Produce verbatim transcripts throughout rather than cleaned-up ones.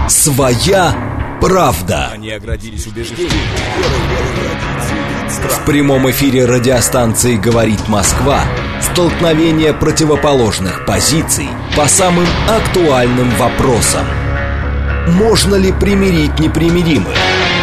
Своя правда. Они оградились убеждением. В прямом эфире радиостанции «Говорит Москва» столкновение противоположных позиций по самым актуальным вопросам. Можно ли примирить непримиримых?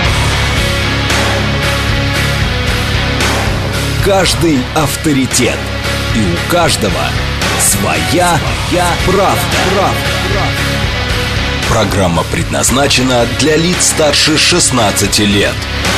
Каждый авторитет, и у каждого своя, своя правда. правда. Программа предназначена для лиц старше шестнадцати лет.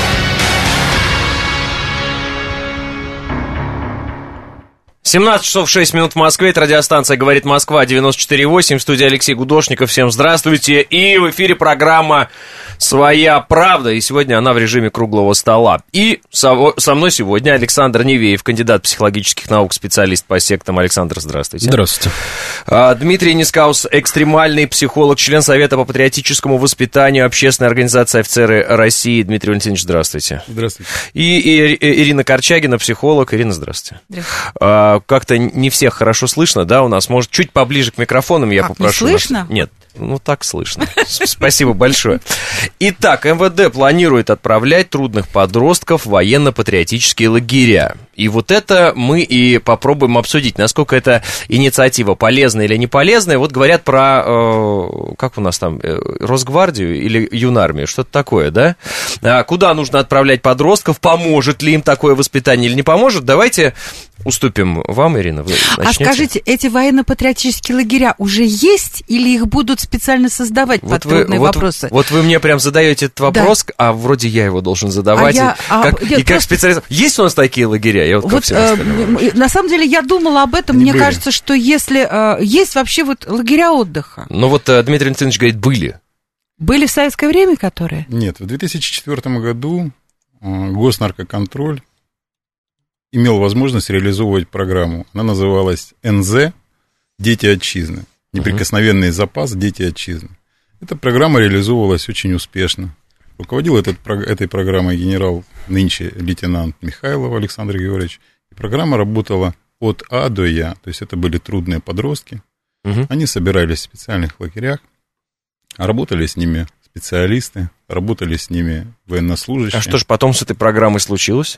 семнадцать часов шесть минут в Москве. Это радиостанция «Говорит Москва», девяносто четыре восемь. В студии Алексей Гудошников. Всем здравствуйте. И в эфире программа «Своя правда». И сегодня она в режиме круглого стола. И со, со мной сегодня Александр Невеев, кандидат психологических наук, специалист по сектам. Александр, здравствуйте. Здравствуйте. А, Дмитрий Нискаус, экстремальный психолог, член Совета по патриотическому воспитанию Общественной организации «Офицеры России». Дмитрий Валентинович, здравствуйте. Здравствуйте. И, и, и Ирина Корчагина, психолог. Ирина, здравствуйте. Здравствуйте. А, как-то не всех хорошо слышно, да, у нас. Может, чуть поближе к микрофонам я как, попрошу. Не слышно? Нас... Нет, ну так слышно. Спасибо большое. Итак, эм вэ дэ планирует отправлять трудных подростков в военно-патриотические лагеря. И вот это мы и попробуем обсудить, насколько эта инициатива полезная или не полезная. Вот говорят про, э, как у нас там, э, Росгвардию или Юнармию, что-то такое, да? А куда нужно отправлять подростков, поможет ли им такое воспитание или не поможет? Давайте уступим вам, Ирина, вы начнете. А скажите, эти военно-патриотические лагеря уже есть или их будут специально создавать вот под вы, трудные вот, вопросы? Вот вы мне прям задаете этот вопрос, да. А вроде я его должен задавать. А я, а, как, я и как просто... специалист. Есть у нас такие лагеря? Я вот, вот, э, на самом деле я думала об этом. Они Мне были. кажется, что если э, есть вообще вот лагеря отдыха. Ну вот э, Дмитрий Валентинович говорит, были. Были в советское время, которые? Нет, в две тысячи четвёртом году э, Госнаркоконтроль имел возможность реализовывать программу. Она называлась эн зэ «Дети отчизны». Неприкосновенный запас «Дети отчизны». Эта программа реализовывалась очень успешно. Руководил этот, этой программой генерал, нынче лейтенант Михайлов Александр Георгиевич. И программа работала от А до Я. То есть это были трудные подростки. Угу. Они собирались в специальных лагерях. Работали с ними специалисты, работали с ними военнослужащие. А что же потом с этой программой случилось?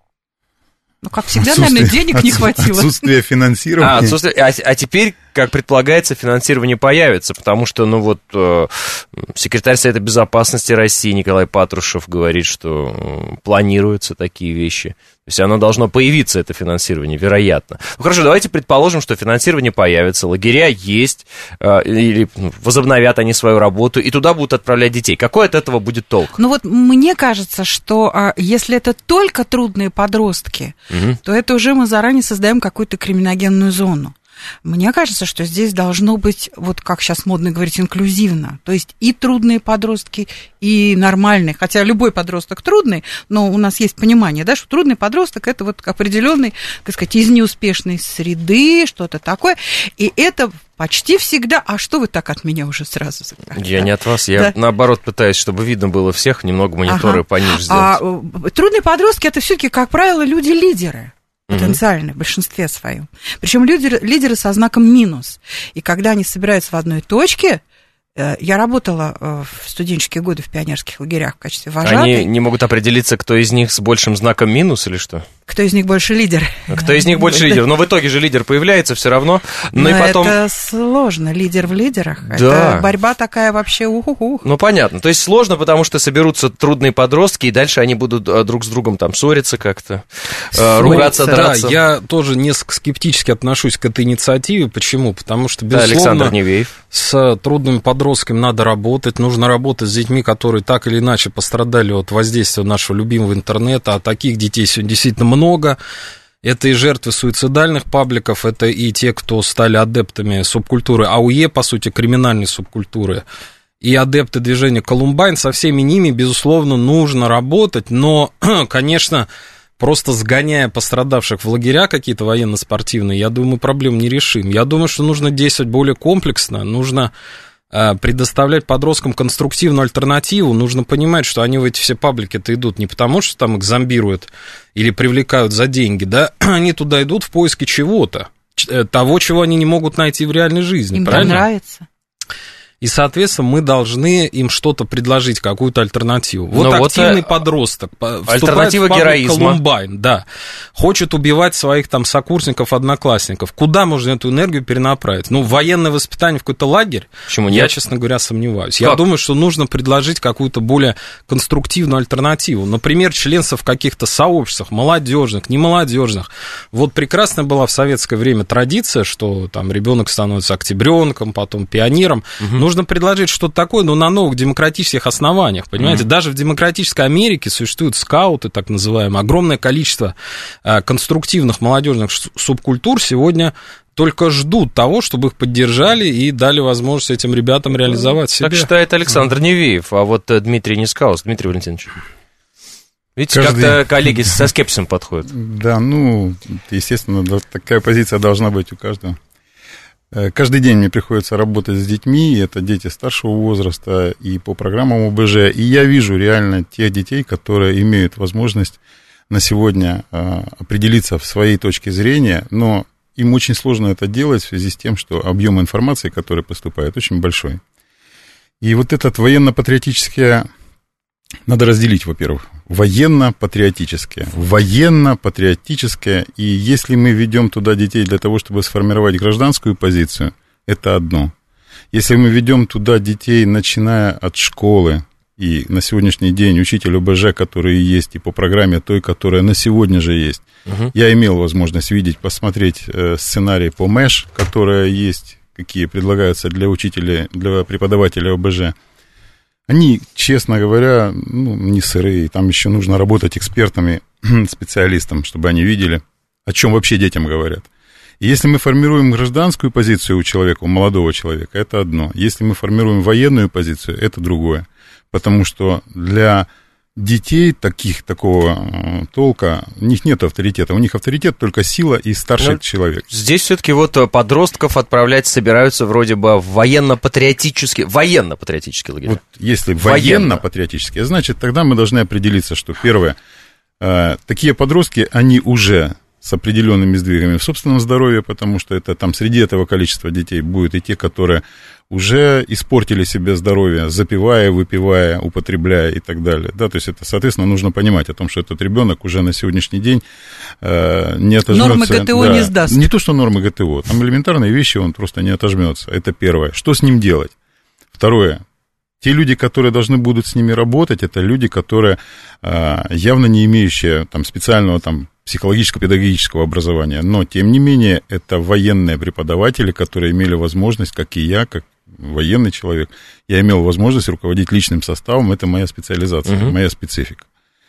Ну, как всегда, наверное, денег не хватило. Отсутствие финансирования. А, отсутствие, а, а теперь, как предполагается, финансирование появится, потому что, ну вот, э, секретарь Совета Безопасности России Николай Патрушев говорит, что э, планируются такие вещи. То есть оно должно появиться, это финансирование, вероятно. Ну хорошо, давайте предположим, что финансирование появится, лагеря есть, э, или возобновят они свою работу, и туда будут отправлять детей. Какой от этого будет толк? Ну вот мне кажется, что а, если это только трудные подростки, угу. то это уже мы заранее создаем какую-то криминогенную зону. Мне кажется, что здесь должно быть, вот как сейчас модно говорить, инклюзивно. То есть и трудные подростки, и нормальные. Хотя любой подросток трудный, но у нас есть понимание, да, что трудный подросток – это вот определенный, так сказать, из неуспешной среды, что-то такое. И это почти всегда... А что вы так от меня уже сразу? Я не от вас, я да. наоборот пытаюсь, чтобы видно было всех, немного мониторы ага. пониже сделать. А, трудные подростки – это все-таки, как правило, люди-лидеры. Потенциально, в большинстве своем. Причем лидеры, лидеры со знаком минус. И когда они собираются в одной точке, я работала в студенческие годы в пионерских лагерях в качестве вожатой. Они не могут определиться, кто из них с большим знаком минус или что? Кто из них больше лидер. Кто из них больше лидер. Но в итоге же лидер появляется все равно. Но, Но и потом... это сложно, лидер в лидерах. Да. Это борьба такая вообще ух-ух-ух. Ну, понятно. То есть сложно, потому что соберутся трудные подростки, и дальше они будут друг с другом там ссориться как-то, ссориться. ругаться, драться. Да, я тоже несколько скептически отношусь к этой инициативе. Почему? Потому что, безусловно, да, Александр Невеев. С трудными подростками надо работать. Нужно работать с детьми, которые так или иначе пострадали от воздействия нашего любимого интернета. А таких детей сегодня действительно много. Это и жертвы суицидальных пабликов, это и те, кто стали адептами субкультуры АУЕ, по сути, криминальной субкультуры, и адепты движения Колумбайн. Со всеми ними, безусловно, нужно работать, но, конечно, просто сгоняя пострадавших в лагеря какие-то военно-спортивные, я думаю, проблем не решим. Я думаю, что нужно действовать более комплексно, нужно предоставлять подросткам конструктивную альтернативу. Нужно понимать, что они в эти все паблики-то идут не потому, что там их зомбируют или привлекают за деньги, да, они туда идут в поиске чего-то, того, чего они не могут найти в реальной жизни. Им правильно? Нравится. И, соответственно, мы должны им что-то предложить, какую-то альтернативу. Вот Но активный вот, подросток альтернатива героизма. Колумбайн, да, хочет убивать своих там сокурсников, одноклассников. Куда можно эту энергию перенаправить? Ну, военное воспитание в какой-то лагерь? Почему нет? Я, честно говоря, сомневаюсь. Как? Я думаю, что нужно предложить какую-то более конструктивную альтернативу. Например, членство в каких-то сообществах, молодежных, немолодежных. Вот прекрасная была в советское время традиция, что там ребенок становится октябренком, потом пионером. Угу. Нужно предложить что-то такое, но на новых демократических основаниях, понимаете? Mm-hmm. Даже в демократической Америке существуют скауты, так называемые. Огромное количество э, конструктивных молодежных субкультур сегодня только ждут того, чтобы их поддержали и дали возможность этим ребятам реализовать себя. Так считает Александр Невеев, а вот Дмитрий не сказал. Дмитрий Валентинович. Видите, Каждый... как-то коллеги со скепсисом подходят. Да, ну, естественно, такая позиция должна быть у каждого. Каждый день мне приходится работать с детьми, это дети старшего возраста и по программам о бэ жэ, и я вижу реально тех детей, которые имеют возможность на сегодня определиться в своей точке зрения, но им очень сложно это делать в связи с тем, что объем информации, который поступает, очень большой. И вот этот военно-патриотический... Надо разделить, во-первых, военно-патриотическое, военно-патриотическое, и если мы ведем туда детей для того, чтобы сформировать гражданскую позицию, это одно. Если мы ведем туда детей, начиная от школы, и на сегодняшний день учитель о бэ жэ, который есть, и по программе той, которая на сегодня же есть, угу. Я имел возможность видеть, посмотреть э, сценарий по мэш, которые есть, какие предлагаются для учителя, для преподавателя о бэ жэ. Они, честно говоря, ну, не сырые, там еще нужно работать экспертами, специалистам, чтобы они видели, о чем вообще детям говорят. И если мы формируем гражданскую позицию у человека, у молодого человека, это одно. Если мы формируем военную позицию, это другое. Потому что для детей таких, такого толка, у них нет авторитета. У них авторитет только сила и старший ну, человек. Здесь все-таки вот подростков отправлять собираются вроде бы в военно-патриотический, военно-патриотический лагерь. Вот если военно-патриотический, значит, тогда мы должны определиться, что первое, э, такие подростки, они уже с определенными сдвигами в собственном здоровье, потому что это там среди этого количества детей будут и те, которые уже испортили себе здоровье, запивая, выпивая, употребляя и так далее. Да, то есть это, соответственно, нужно понимать о том, что этот ребенок уже на сегодняшний день э, не отожмется. Нормы гэ тэ о да, не сдаст. Не то, что нормы гэ тэ о, там элементарные вещи он просто не отожмется. Это первое. Что с ним делать? Второе. Те люди, которые должны будут с ними работать, это люди, которые э, явно не имеющие там, специального там, психологическо-педагогического образования, но, тем не менее, это военные преподаватели, которые имели возможность, как и я, как военный человек, я имел возможность руководить личным составом, это моя специализация, uh-huh. моя специфика.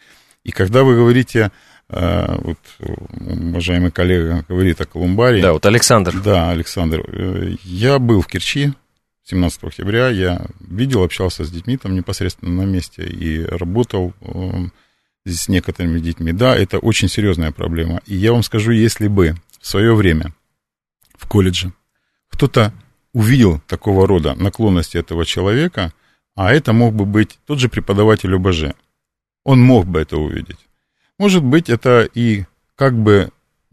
И когда вы говорите, э, вот, уважаемый коллега говорит о Колумбарии... Да, вот Александр. Да, Александр. Э, я был в Керчи семнадцатого октября, я видел, общался с детьми там непосредственно на месте и работал... Э, с некоторыми детьми. Да, это очень серьезная проблема. И я вам скажу, если бы в свое время в колледже кто-то увидел такого рода наклонности этого человека, а это мог бы быть тот же преподаватель о бэ жэ, он мог бы это увидеть. Может быть, это и как бы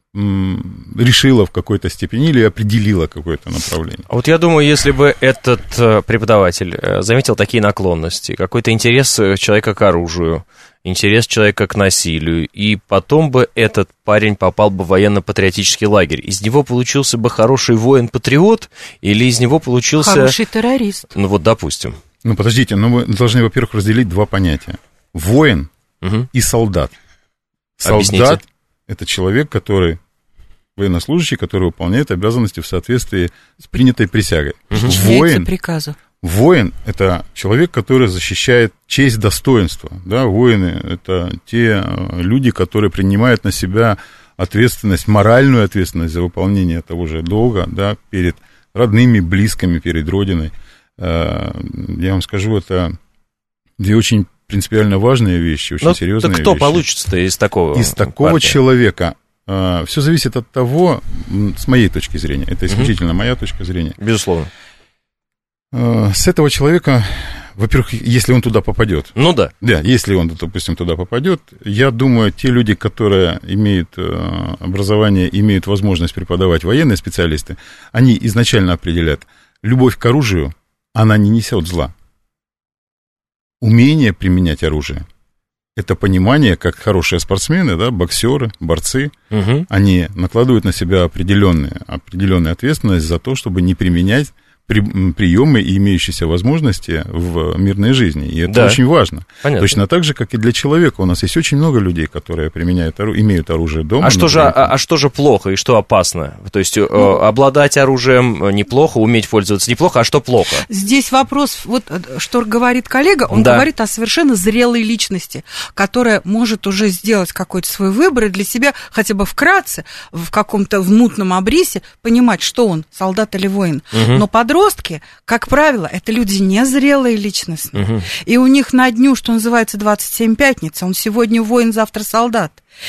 м- решило в какой-то степени или определило какое-то направление. Вот я думаю, если бы этот преподаватель заметил такие наклонности, какой-то интерес человека к оружию, интерес человека к насилию, и потом бы этот парень попал бы в военно-патриотический лагерь. Из него получился бы хороший воин-патриот, или из него получился... Хороший террорист. Ну вот, допустим. Ну, подождите, но мы должны, во-первых, разделить два понятия. Воин угу. и солдат. Солдат Объясните. — это человек, который... военнослужащий, который выполняет обязанности в соответствии с принятой присягой. Угу. Воин... приказу. Воин – это человек, который защищает честь, достоинство. Да, воины – это те люди, которые принимают на себя ответственность, моральную ответственность за выполнение того же долга, да, перед родными, близкими, перед Родиной. Я вам скажу, это две очень принципиально важные вещи, очень Но серьезные вещи. Так кто получится-то из такого Из такого партии? Человека. Все зависит от того, с моей точки зрения, это исключительно угу. моя точка зрения. Безусловно. С этого человека, во-первых, если он туда попадет. Ну да. Да, если он, допустим, туда попадет, я думаю, те люди, которые имеют образование, имеют возможность преподавать, военные специалисты, они изначально определят любовь к оружию она не несет зла. Умение применять оружие — это понимание, как хорошие спортсмены, да, боксеры, борцы, угу. они накладывают на себя определенную, определенную ответственность за то, чтобы не применять при, приемы и имеющиеся возможности в мирной жизни. И это да. очень важно. Понятно. Точно так же, как и для человека. У нас есть очень много людей, которые применяют, имеют оружие дома. А что, же, а, а что же плохо и что опасно? То есть ну, э, обладать оружием неплохо, уметь пользоваться неплохо, а что плохо? Здесь вопрос, вот что говорит коллега, он да. говорит о совершенно зрелой личности, которая может уже сделать какой-то свой выбор и для себя хотя бы вкратце, в каком-то в мутном обрисе понимать, что он, солдат или воин. Угу. Но подростки, как правило, это люди незрелые личностно. Угу. И у них на дню, что называется, двадцать семь пятница, он сегодня воин, завтра солдат.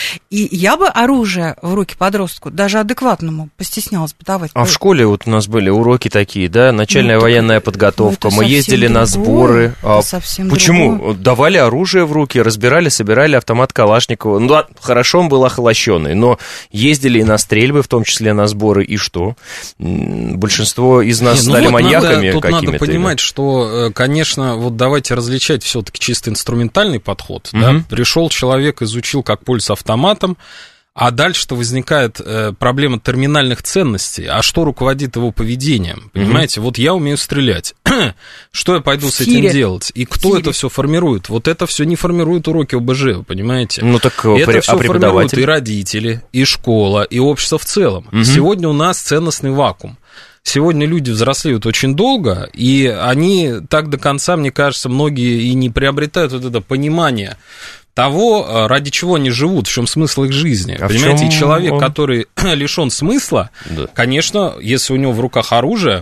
И я бы оружие в руки подростку, даже адекватному, постеснялась бы давать. А в школе вот у нас были уроки такие, да, начальная ну, военная подготовка, ну, мы ездили другое. на сборы. А почему? Другое. Давали оружие в руки, разбирали, собирали автомат Калашникова. Ну, да, хорошо, он был охолощенный, но ездили и на стрельбы, в том числе на сборы, и что? Большинство из нас Не, стали ну, вот маньяками надо, какими-то. Тут надо понимать, или? что, конечно, вот давайте различать все-таки чисто инструментальный подход. Угу. Да? Пришел человек, изучил, как пользоваться автоматом, а дальше-то возникает э, проблема терминальных ценностей. А что руководит его поведением? Понимаете, mm-hmm. вот я умею стрелять. Что я пойду с этим делать? И кто это все формирует? Вот это все не формирует уроки ОБЖ, вы понимаете? Ну так это при... все а формируют и родители, и школа, и общество в целом. Mm-hmm. Сегодня у нас ценностный вакуум. Сегодня люди взрослеют очень долго, и они так до конца, мне кажется, многие и не приобретают вот это понимание того, ради чего они живут, в чем смысл их жизни. А понимаете, и человек, он... который лишен смысла, да. конечно, если у него в руках оружие,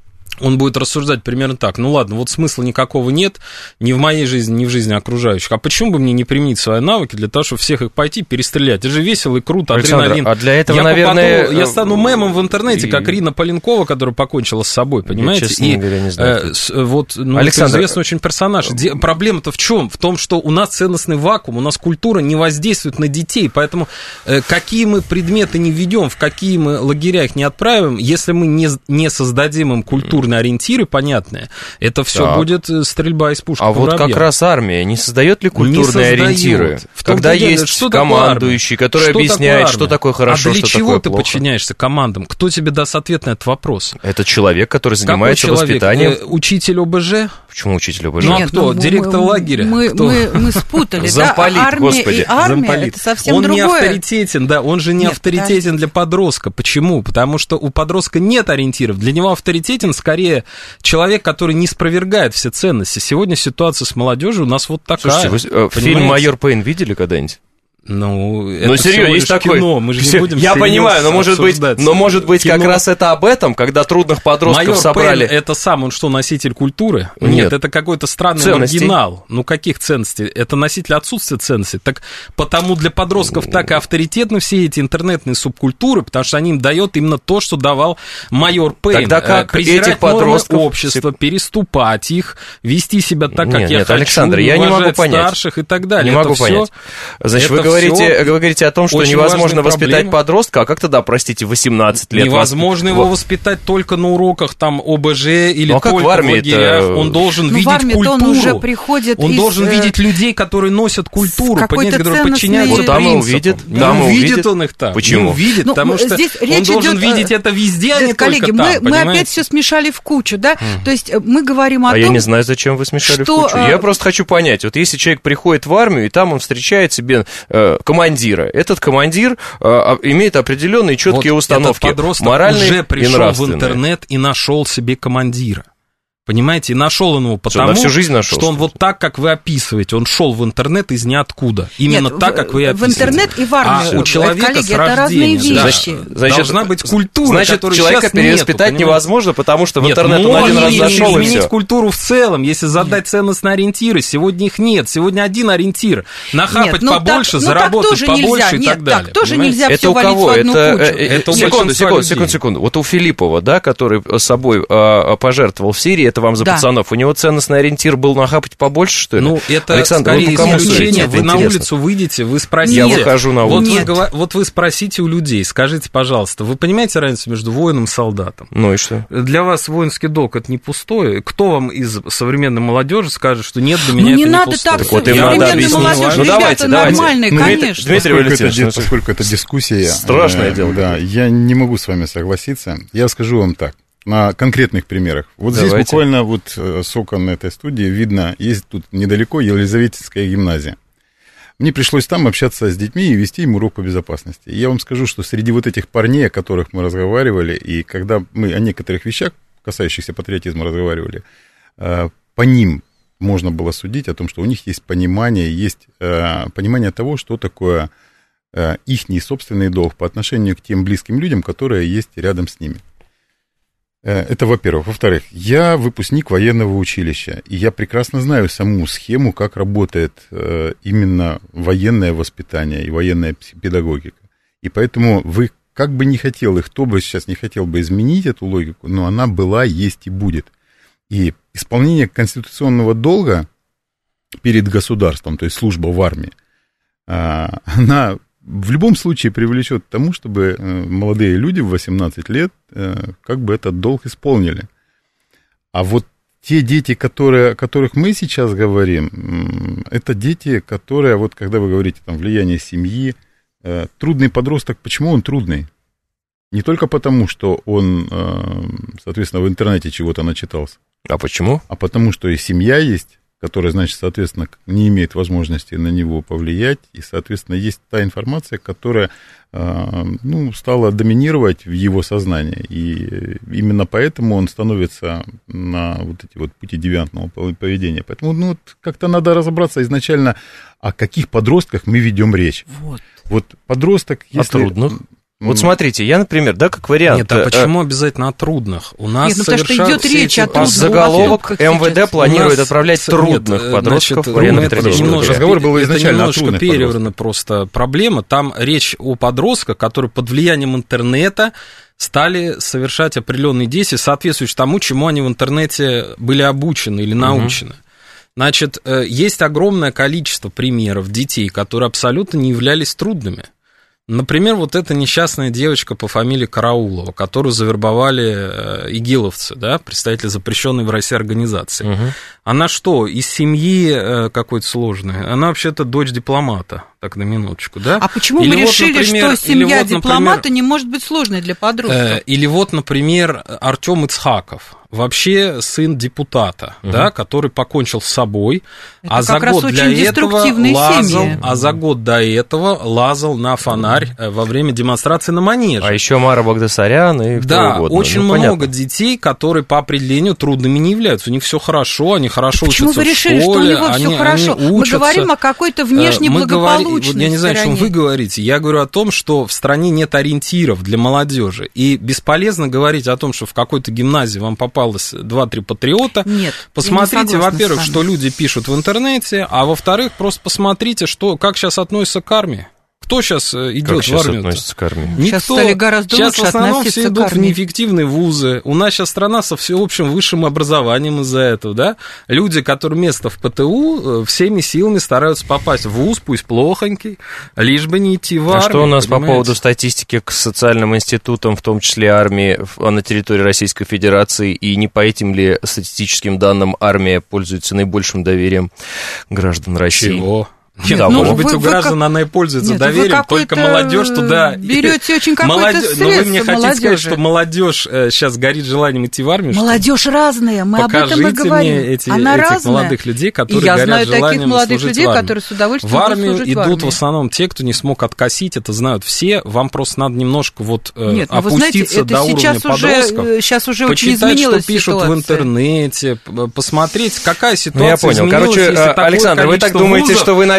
он будет рассуждать примерно так: ну ладно, вот смысла никакого нет, ни в моей жизни, ни в жизни окружающих. А почему бы мне не применить свои навыки для того, чтобы всех их пойти перестрелять? Это же весело и круто, Александр, адреналин. А для этого, я наверное... Попаду, я стану мемом в интернете, и... как Рина Поленкова, которая покончила с собой, понимаете? Я, честно и, говоря, не знаю. Э, вот, ну, Александр... это известный очень персонаж. Проблема-то в чем? В том, что у нас ценностный вакуум, у нас культура не воздействует на детей, поэтому э, какие мы предметы не введем, в какие мы лагеря их не отправим, если мы не, не создадим им культурные ориентиры, понятные, это все так. будет стрельба из пушки. А вот воробья. Как раз армия не создает ли культурные ориентиры? Когда есть что командующий, который что объясняет, что такое хорошо, а для что чего такое ты плохо? Подчиняешься командам? Кто тебе даст ответ на этот вопрос? Это человек, который занимается человек? воспитанием. Э, учитель ОБЖ? Почему учитель ОБЖ? Ну а кто? ну, Директор мы, лагеря? Мы, кто? мы, мы спутали, Замполит, да? Армия господи. и армия Замполит. Это совсем он другое. Он не авторитетен, да, он же не нет, авторитетен подожди. для подростка. Почему? Потому что у подростка нет ориентиров. Для него авторитетен скорее человек, который не спровергает все ценности. Сегодня ситуация с молодежью у нас вот такая. Слушайте, вы фильм «Майор Пейн» видели когда-нибудь? Ну, это ну, серьезно, есть такой. Кино. Мы же не будем Я понимаю, но может быть, но может быть как раз это об этом, когда трудных подростков Майор собрали. Пейн, это сам, он что, носитель культуры? Нет, Нет это какой-то странный ценностей. маргинал. Ну, каких ценностей? Это носитель отсутствия ценностей. Так потому для подростков так и авторитетны все эти интернетные субкультуры, потому что они им дают именно то, что давал майор Пейн. Тогда как презирать этих подростков общества, переступать их, вести себя так, как нет, я нет, хочу, Александр, я не могу понять. старших и так далее. Не это могу все, понять. Значит, вы говорите, говорите о том, что невозможно воспитать подростка, а как тогда, простите, восемнадцать лет? Невозможно его воспитать только на уроках там ОБЖ или ну, а только как в армии в лагерях. Он должен ну, видеть культуру. Он уже приходит Он из, должен видеть людей, которые носят культуру, которые подчиняются вот там принципам. Увидит, не там увидит увидит он их там. Почему? Не увидит, ну, потому что он должен идет, видеть это везде, а не коллеги, только мы, там. мы опять все смешали в кучу, да? Mm. То есть мы говорим о а том... А я не знаю, зачем вы смешали что, в кучу. Я просто хочу понять, вот если человек приходит в армию, и там он встречает себе э, командира, этот командир э, имеет определенные четкие вот установки, этот подросток моральные уже пришел и нравственные. В интернет и нашел себе командира. Понимаете, и нашел он его потому, что, на всю жизнь нашел, что он вот так, как вы описываете, он шел в интернет из ниоткуда. Именно Нет, так, как вы описываете. В интернет и в армию. А у человека коллеги, с рождения, это разные вещи. Да, значит, должна быть культура, значит, которой человека сейчас перевоспитать нету, невозможно, потому что в Нет, интернет он один раз не зашел и изменить все. Культуру в целом, если задать ценностные ориентиры. Сегодня их нет. Сегодня один ориентир. Нахапать нет, побольше, так, заработать ну, побольше нет, и так далее. Так тоже понимаете? нельзя это все у валить кого? в одну это, кучу. Это секунду, секунду, секунду, секунду. Вот у Филиппова, да, который собой а, пожертвовал в Сирии, это вам за да. пацанов. У него ценностный ориентир был нахапать побольше, что ли? Ну, это Александр, скорее вы исключение. Вы это на интересно. улицу выйдете, вы спросите. Я выхожу на вот улицу. вы, вот вы спросите у людей, скажите, пожалуйста, вы понимаете разницу между воином и солдатом? Ну и что? Для вас воинский долг это не пустое. Кто вам из современной молодежи скажет, что нет, для меня ну, это не не надо пустое? так, вот им современная надо объяснить. молодежь, Ну, ребята давайте, давайте. нормальные, Ну, конечно. Дмитрий Поскольку это, Валентинович, поскольку это дискуссия, страшное э, дело. Да, я не могу с вами согласиться. Я скажу вам так, на конкретных примерах. Вот Давайте. здесь буквально вот э, с окон этой студии видно, есть тут недалеко Елизаветинская гимназия. Мне пришлось там общаться с детьми и вести им урок по безопасности. И я вам скажу, что среди вот этих парней, о которых мы разговаривали, и когда мы о некоторых вещах, касающихся патриотизма, разговаривали, э, по ним можно было судить о том, что у них есть понимание, есть э, понимание того, что такое э, ихний собственный долг по отношению к тем близким людям, которые есть рядом с ними. Э, это, во-первых. Во-вторых, я выпускник военного училища, и я прекрасно знаю саму схему, как работает э, именно военное воспитание и военная педагогика. И поэтому вы, как бы не хотел, и кто бы сейчас не хотел бы изменить эту логику, но она была, есть и будет. И исполнение конституционного долга перед государством, то есть служба в армии, она в любом случае привлечет к тому, чтобы молодые люди в восемнадцать лет как бы этот долг исполнили. А вот те дети, которые, о которых мы сейчас говорим, это дети, которые, вот когда вы говорите там влияние семьи, трудный подросток, почему он трудный? Не только потому, что он, соответственно, в интернете чего-то начитался. А почему? А потому, что и семья есть, которая, значит, соответственно, не имеет возможности на него повлиять, и, соответственно, есть та информация, которая, ну, стала доминировать в его сознании, и именно поэтому он становится на вот эти вот пути девиантного поведения. Поэтому, ну, вот как-то надо разобраться изначально, о каких подростках мы ведем речь. Вот. Вот подросток, если... А трудных? Вот смотрите, я, например, да, как вариант... Нет, а почему обязательно о трудных? У нас Нет, ну, потому что совершают идет все речь эти- о трудных заголовок поступках МВД сейчас. планирует У нас отправлять с- трудных нет, подростков значит, в военное это патриотическое немножко, лагеря. Разговор был это изначально о немножко трудных переверна просто проблема. Там речь о подростках, которые под влиянием интернета стали совершать определенные действия, соответствующие тому, чему они в интернете были обучены или научены. Угу. Значит, есть огромное количество примеров детей, которые абсолютно не являлись трудными. Например, вот эта несчастная девочка по фамилии Караулова, которую завербовали игиловцы, да, представители запрещенной в России организации. Угу. Она что, из семьи какой-то сложной? Она вообще-то дочь дипломата, так на минуточку, да? А почему или мы вот, решили, например, что семья вот, дипломата например, не может быть сложной для подростков? Или вот, например, Артем Ицхаков. Вообще сын депутата, угу. да, который покончил с собой, это а за год для этого лазал, семьи. а за год до этого лазал на фонарь во время демонстрации на Манеже. А еще Мара Багдасарян и кто да, угодно. очень ну, много понятно. детей, которые по определению трудными не являются. У них все хорошо, они хорошо Почему учатся вы решили, в школе, что у него они, все хорошо? они Мы учатся. говорим о какой-то внешне Мы благополучной говорим, вот я не знаю, о чем вы говорите. Я говорю о том, что в стране нет ориентиров для молодежи. И бесполезно говорить о том, что в какой-то гимназии вам попалось два-три патриота. Нет, посмотрите, во-первых, что люди пишут в интернете, а во-вторых, просто посмотрите, что, как сейчас относятся к армии. Кто сейчас идет как в сейчас армию? относится к армии? Никто. Сейчас стали гораздо сейчас лучше в основном относиться все к идут в армии. неэффективные вузы. У нас сейчас страна со всеобщим высшим образованием из-за этого, да? Люди, которые место в ПТУ, всеми силами стараются попасть в вуз, пусть плохонький, лишь бы не идти в армию. А что у нас понимаете? по поводу статистики к социальным институтам, в том числе армии, на территории Российской Федерации, и не по этим ли статистическим данным армия пользуется наибольшим доверием граждан России? Чего? Нет, ну, может вы, быть, у вы граждан как... она и пользуется Нет, доверием, только молодежь туда... Берете очень какое-то Молодежь... средство Но вы мне хотите молодежи. сказать, что молодежь сейчас горит желанием идти в армию? Молодежь разная, мы Покажите об этом и говорим. мне эти, Она этих разная. молодых людей, которые и я горят знаю желанием таких молодых служить людей, в армию. которые с удовольствием В армию будут служить идут в, армии. в основном те, кто не смог откосить, это знают все. Вам просто надо немножко вот Нет, ну, опуститься вы знаете, это до уровня сейчас подростков. Уже, сейчас уже очень почитать, изменилась что пишут ситуация. в интернете, посмотреть, какая ситуация Ну, я понял. изменилась, Короче, если такое Александр, вы так количество думаете, вузов, что вы, наверное,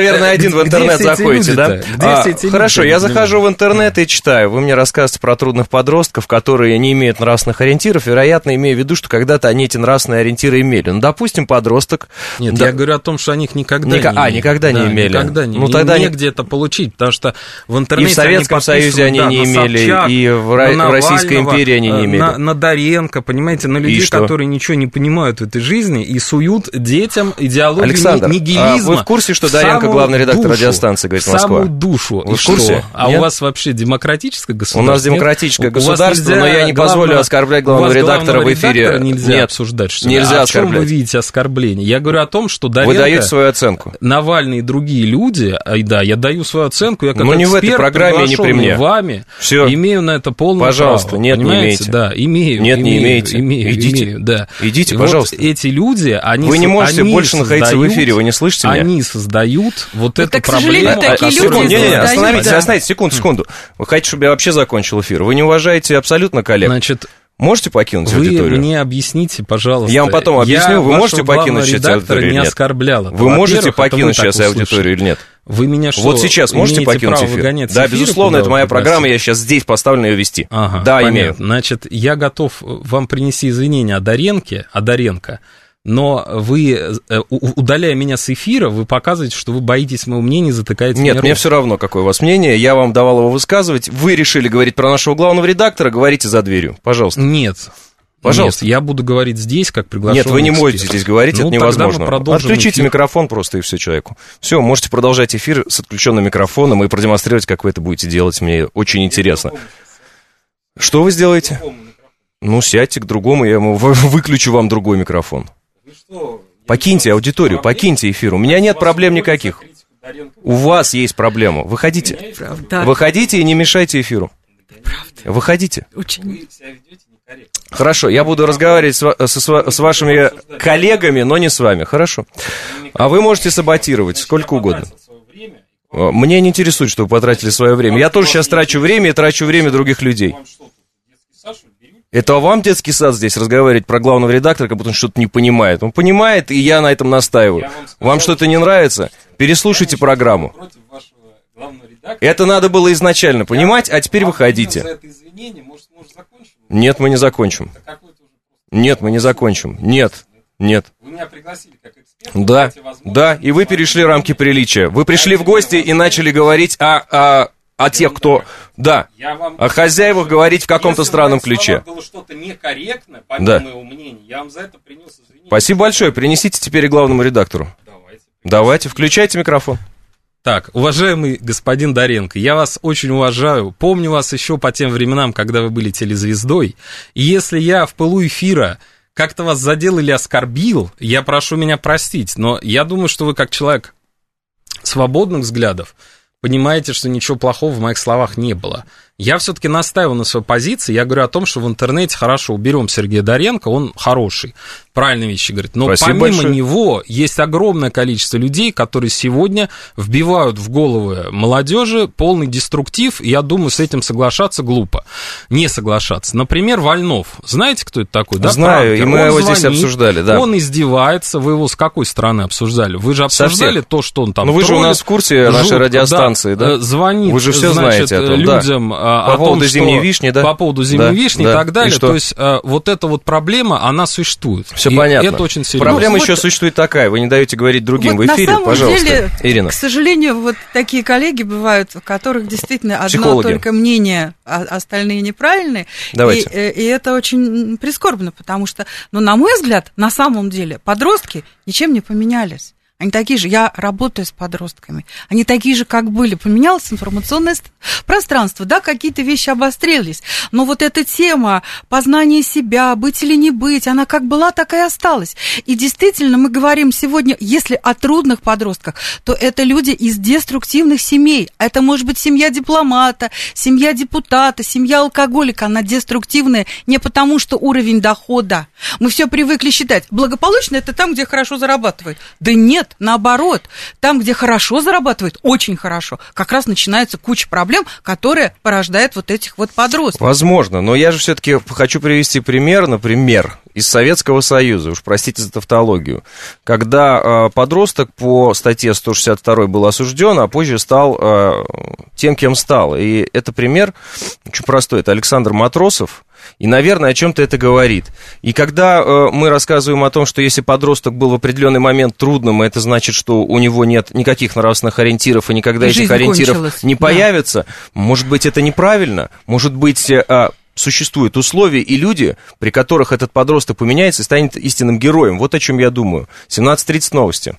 наверное, один в интернет заходите, да? А, хорошо, я захожу в интернет и читаю. Вы мне рассказываете про трудных подростков, которые не имеют нравственных ориентиров, вероятно, имея в виду, что когда-то они эти нравственные ориентиры имели. Ну, допустим, подросток... Нет, да. я говорю о том, что они их никогда Ника... не А, никогда да, не имели. Никогда не ну, тогда негде не... это получить, потому что в интернете и в Советском Союзе они да, не имели, Собчак, и в, в Российской империи они не имели. На, на Доренко, понимаете, на людей, которые ничего не понимают в этой жизни и суют детям идеологию Александр, нигилизма. А вы в курсе, что Доренко главный редактор душу, радиостанции, говорит, Москва? В самую душу. Вы в курсе? А Нет? У вас вообще демократическое государство? У нас демократическое Нет? государство, но я не главного, позволю оскорблять главного редактора в эфире. Нельзя Нет, обсуждать, что нельзя а оскорблять. В чем вы видите оскорбление? Я говорю о том, что Доренко... Вы даете свою оценку. Навальный и другие люди, и да, я даю свою оценку, я как но эксперт, не в этой программе, не при мне. Вами, Все. имею на это полное пожалуйста, право. Нет, понимаете? не имеете. Да, имею. Нет, имею, не имеете. Имею, Идите. Имею, да. Идите, и пожалуйста. Вот эти люди, они Вы не можете они больше создают, находиться в эфире, вы не слышите меня? Они создают вот ну, эту так, проблему. К такие а, люди секунду, не, не, не, остановитесь, да. остановитесь, секунду, секунду. Вы хотите, чтобы я вообще закончил эфир? Вы не уважаете абсолютно коллег. Значит, можете покинуть вы аудиторию? Вы мне объясните, пожалуйста. Я вам потом объясню, я вы можете покинуть сейчас аудиторию или нет? Не оскорблял. Вы можете покинуть сейчас аудиторию или нет? Вы меня что, вот сейчас можете покинуть эфир? Да, безусловно, это моя программа, я сейчас здесь поставлен ее вести. Ага, да, понятно. имею. Значит, я готов вам принести извинения о Доренке, о Доренко, но вы, удаляя меня с эфира, вы показываете, что вы боитесь моего мнения, затыкаете Нет, мне мне рот. все равно, какое у вас мнение, я вам давал его высказывать, вы решили говорить про нашего главного редактора, говорите за дверью, пожалуйста. Нет. Пожалуйста. Нет, я буду говорить здесь, как приглашенный Нет, вы не эксперт. можете здесь говорить, ну, это невозможно. Отключите эфир. микрофон просто и все человеку. Все, можете продолжать эфир с отключенным микрофоном и продемонстрировать, как вы это будете делать. Мне очень интересно. Что вы сделаете? Ну, сядьте к другому, я ему выключу вам другой микрофон. Покиньте аудиторию, покиньте эфир. У меня нет проблем никаких. У вас есть проблема. Выходите. Выходите и не мешайте эфиру. Выходите. Очень. Хорошо, я буду разговаривать с, с, с вашими коллегами, но не с вами, хорошо? А вы можете саботировать сколько угодно. Мне не интересует, что вы потратили свое время. Я тоже сейчас трачу время и трачу время других людей. Это вам детский сад здесь разговаривать про главного редактора, как будто он что-то не понимает. Он понимает, и я на этом настаиваю. Вам что-то не нравится? Переслушайте программу. Это надо было изначально понимать, а теперь выходите. Нет, мы не закончим. Нет, мы не закончим. Нет, нет. Вы меня пригласили как эксперт. Да, да, и вы перешли рамки приличия. Вы пришли в гости и начали говорить о, о, о тех, кто... Да, о хозяевах говорить в каком-то странном ключе. Если было что-то некорректно, помимо да. моего мнения, я вам за это принес извинения. Спасибо большое, принесите теперь и главному редактору. Давайте. Давайте, включайте микрофон. Так, уважаемый господин Доренко, я вас очень уважаю, помню вас еще по тем временам, когда вы были телезвездой, и если я в пылу эфира как-то вас задел или оскорбил, я прошу меня простить, но я думаю, что вы как человек свободных взглядов понимаете, что ничего плохого в моих словах не было. Я все-таки настаиваю на своей позиции, я говорю о том, что в интернете, хорошо, уберем Сергея Доренко, он хороший, правильные вещи говорит, но Спасибо помимо большое. него есть огромное количество людей, которые сегодня вбивают в головы молодежи полный деструктив, и я думаю, с этим соглашаться глупо, не соглашаться. Например, Вольнов, знаете, кто это такой? Да, знаю, пранкер. и мы Он его звонит, здесь обсуждали, да. Он издевается, вы его с какой стороны обсуждали? Вы же обсуждали то, что он там Ну вы же у троллит, нас в курсе нашей жутко, радиостанции, да? Звонит, вы же все значит, знаете о том, людям да. о По том, поводу что... зимней вишни, да? По поводу зимней да, вишни да. и так далее. И что? То есть вот эта вот проблема, она существует. Все и понятно. Это очень серьезно. Проблема вот, еще существует такая, вы не даете говорить другим вот в эфире, на самом пожалуйста, деле, Ирина. К сожалению, вот такие коллеги бывают, у которых действительно одно Психологи. только мнение, а остальные неправильные. Давайте. И, и это очень прискорбно, потому что, ну, на мой взгляд, на самом деле подростки ничем не поменялись. Они такие же, я работаю с подростками, они такие же, как были. Поменялось информационное пространство, да, какие-то вещи обострились, но вот эта тема познания себя, быть или не быть, она как была, так и осталась. И действительно, мы говорим сегодня, если о трудных подростках, то это люди из деструктивных семей. Это может быть семья дипломата, семья депутата, семья алкоголика, она деструктивная не потому, что уровень дохода. Мы все привыкли считать, благополучно это там, где хорошо зарабатывают. Да нет. Нет, наоборот, там, где хорошо зарабатывают, очень хорошо, как раз начинается куча проблем, которые порождают вот этих вот подростков. Возможно, но я же все-таки хочу привести пример, например, из Советского Союза, уж простите за тавтологию, когда э, подросток по статье сто шестьдесят два был осужден, а позже стал э, тем, кем стал. И это пример очень простой, это Александр Матросов. И, наверное, о чем-то это говорит. И когда э, мы рассказываем о том, что если подросток был в определенный момент трудным, это значит, что у него нет никаких нравственных ориентиров, и никогда и этих ориентиров кончилась. Не появится, да. Может быть, это неправильно, может быть... Э, существуют условия и люди, при которых этот подросток поменяется и станет истинным героем. Вот о чем я думаю. семнадцать тридцать новости.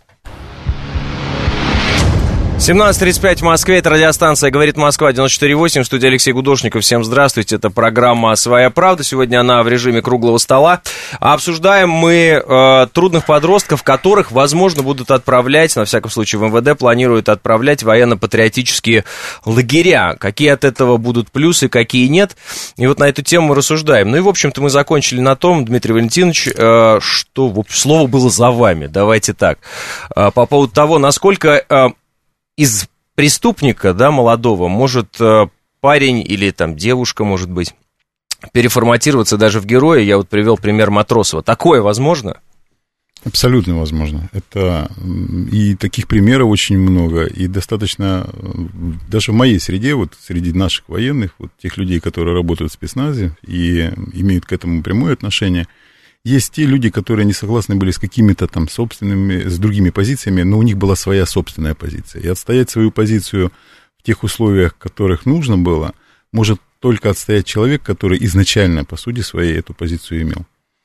семнадцать тридцать пять в Москве, это радиостанция «Говорит Москва», девяносто четыре восемь, в студии Алексей Гудошников. Всем здравствуйте, это программа «Своя правда». Сегодня она в режиме круглого стола. Обсуждаем мы э, трудных подростков, которых, возможно, будут отправлять, на всяком случае, в эм вэ дэ планируют отправлять в военно-патриотические лагеря. Какие от этого будут плюсы, какие нет. И вот на эту тему мы рассуждаем. Ну и, в общем-то, мы закончили на том, Дмитрий Валентинович, э, что в общем, слово было за вами, давайте так. Э, по поводу того, насколько... Э, из преступника, да, молодого, может э, парень или там девушка, может быть, переформатироваться даже в героя. Я вот привел пример Матросова. Такое возможно? Абсолютно возможно. Это и таких примеров очень много, и достаточно, даже в моей среде, вот среди наших военных, вот тех людей, которые работают в спецназе и имеют к этому прямое отношение, есть те люди, которые не согласны были с какими-то там собственными, с другими позициями, но у них была своя собственная позиция. И отстоять свою позицию в тех условиях, в которых нужно было, может только отстоять человек, который изначально, по сути своей, эту позицию имел.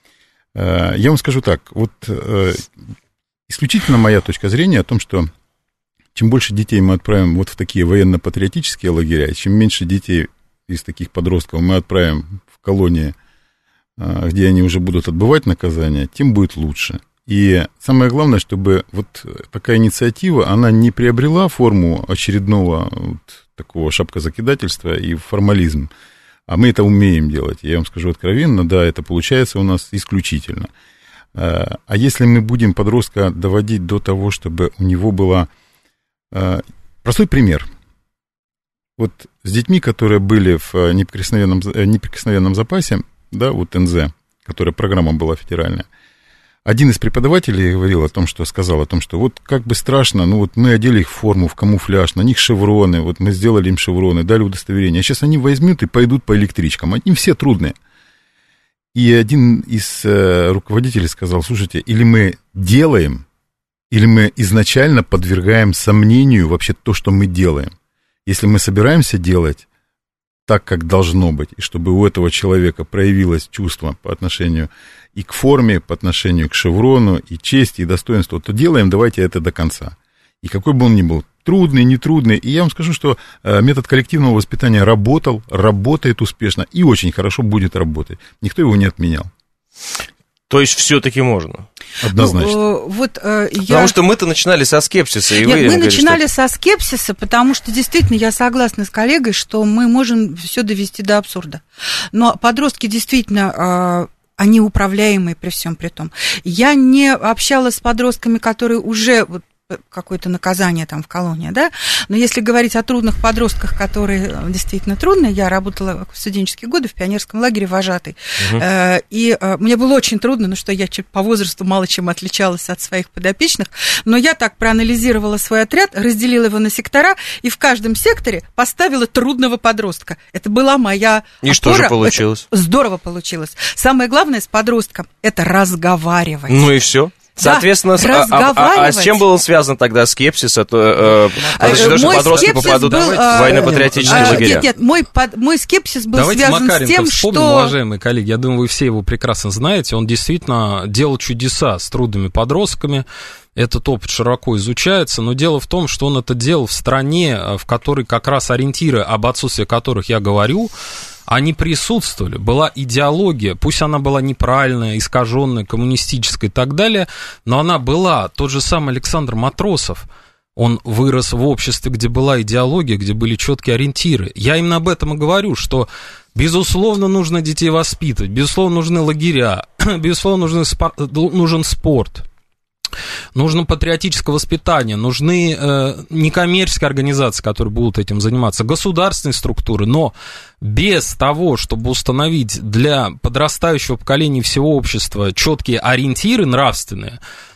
Я вам скажу так, вот исключительно моя точка зрения о том, что чем больше детей мы отправим вот в такие военно-патриотические лагеря, и чем меньше детей из таких подростков мы отправим в колонии, где они уже будут отбывать наказание, тем будет лучше. И самое главное, чтобы вот такая инициатива, она не приобрела форму очередного вот такого шапкозакидательства и формализм, а мы это умеем делать. Я вам скажу откровенно, да, это получается у нас исключительно. А если мы будем подростка доводить до того, чтобы у него была... Простой пример. Вот с детьми, которые были в неприкосновенном, неприкосновенном запасе, да, вот эн зэ, которая программа была федеральная, один из преподавателей говорил о том, что сказал о том, что вот как бы страшно, ну вот мы одели их в форму, в камуфляж, на них шевроны, вот мы сделали им шевроны, дали удостоверение, а сейчас они возьмут и пойдут по электричкам, они все трудные. И один из э, руководителей сказал, слушайте, или мы делаем, или мы изначально подвергаем сомнению вообще то, что мы делаем. Если мы собираемся делать так, как должно быть, и чтобы у этого человека проявилось чувство по отношению и к форме, по отношению к шеврону, и чести, и достоинству, то делаем давайте это до конца. И какой бы он ни был, трудный, нетрудный. И я вам скажу, что метод коллективного воспитания работал, работает успешно и очень хорошо будет работать. Никто его не отменял. То есть все-таки можно? Однозначно. Ну, вот, э, я... Потому что мы-то начинали со скепсиса. И Нет, вы, мы говорите, начинали что... со скепсиса, потому что действительно я согласна с коллегой, что мы можем все довести до абсурда. Но подростки действительно... Э, они управляемые при всем при том. Я не общалась с подростками, которые уже вот, какое-то наказание там в колонии, да, но если говорить о трудных подростках, которые действительно трудные, я работала в студенческие годы в пионерском лагере вожатой, угу. э, и э, мне было очень трудно, ну что я по возрасту мало чем отличалась от своих подопечных, но я так проанализировала свой отряд, разделила его на сектора, и в каждом секторе поставила трудного подростка. Это была моя И опора. что же получилось? Это здорово получилось. Самое главное с подростком – это разговаривать. Ну и все. Соответственно, да, а, а, а с чем был связан тогда скепсис? Это, э, значит, что подростки попадут был, в военно-патриотические а, лагеря. Нет, нет, мой, под, мой скепсис был Давайте связан Макаренко с тем, вспомним, что... уважаемые коллеги, я думаю, вы все его прекрасно знаете, он действительно делал чудеса с трудными подростками, этот опыт широко изучается, но дело в том, что он это делал в стране, в которой как раз ориентиры, об отсутствии которых я говорю, они присутствовали, была идеология, пусть она была неправильная, искаженная, коммунистическая и так далее, но она была. Тот же самый Александр Матросов, он вырос в обществе, где была идеология, где были четкие ориентиры. Я именно об этом и говорю, что, безусловно, нужно детей воспитывать, безусловно, нужны лагеря, безусловно, нужны спор- нужен спорт. нужно патриотическое воспитание, нужны э, некоммерческие организации, которые будут этим заниматься, государственные структуры, но без того, чтобы установить для подрастающего поколения всего общества четкие ориентиры нравственные,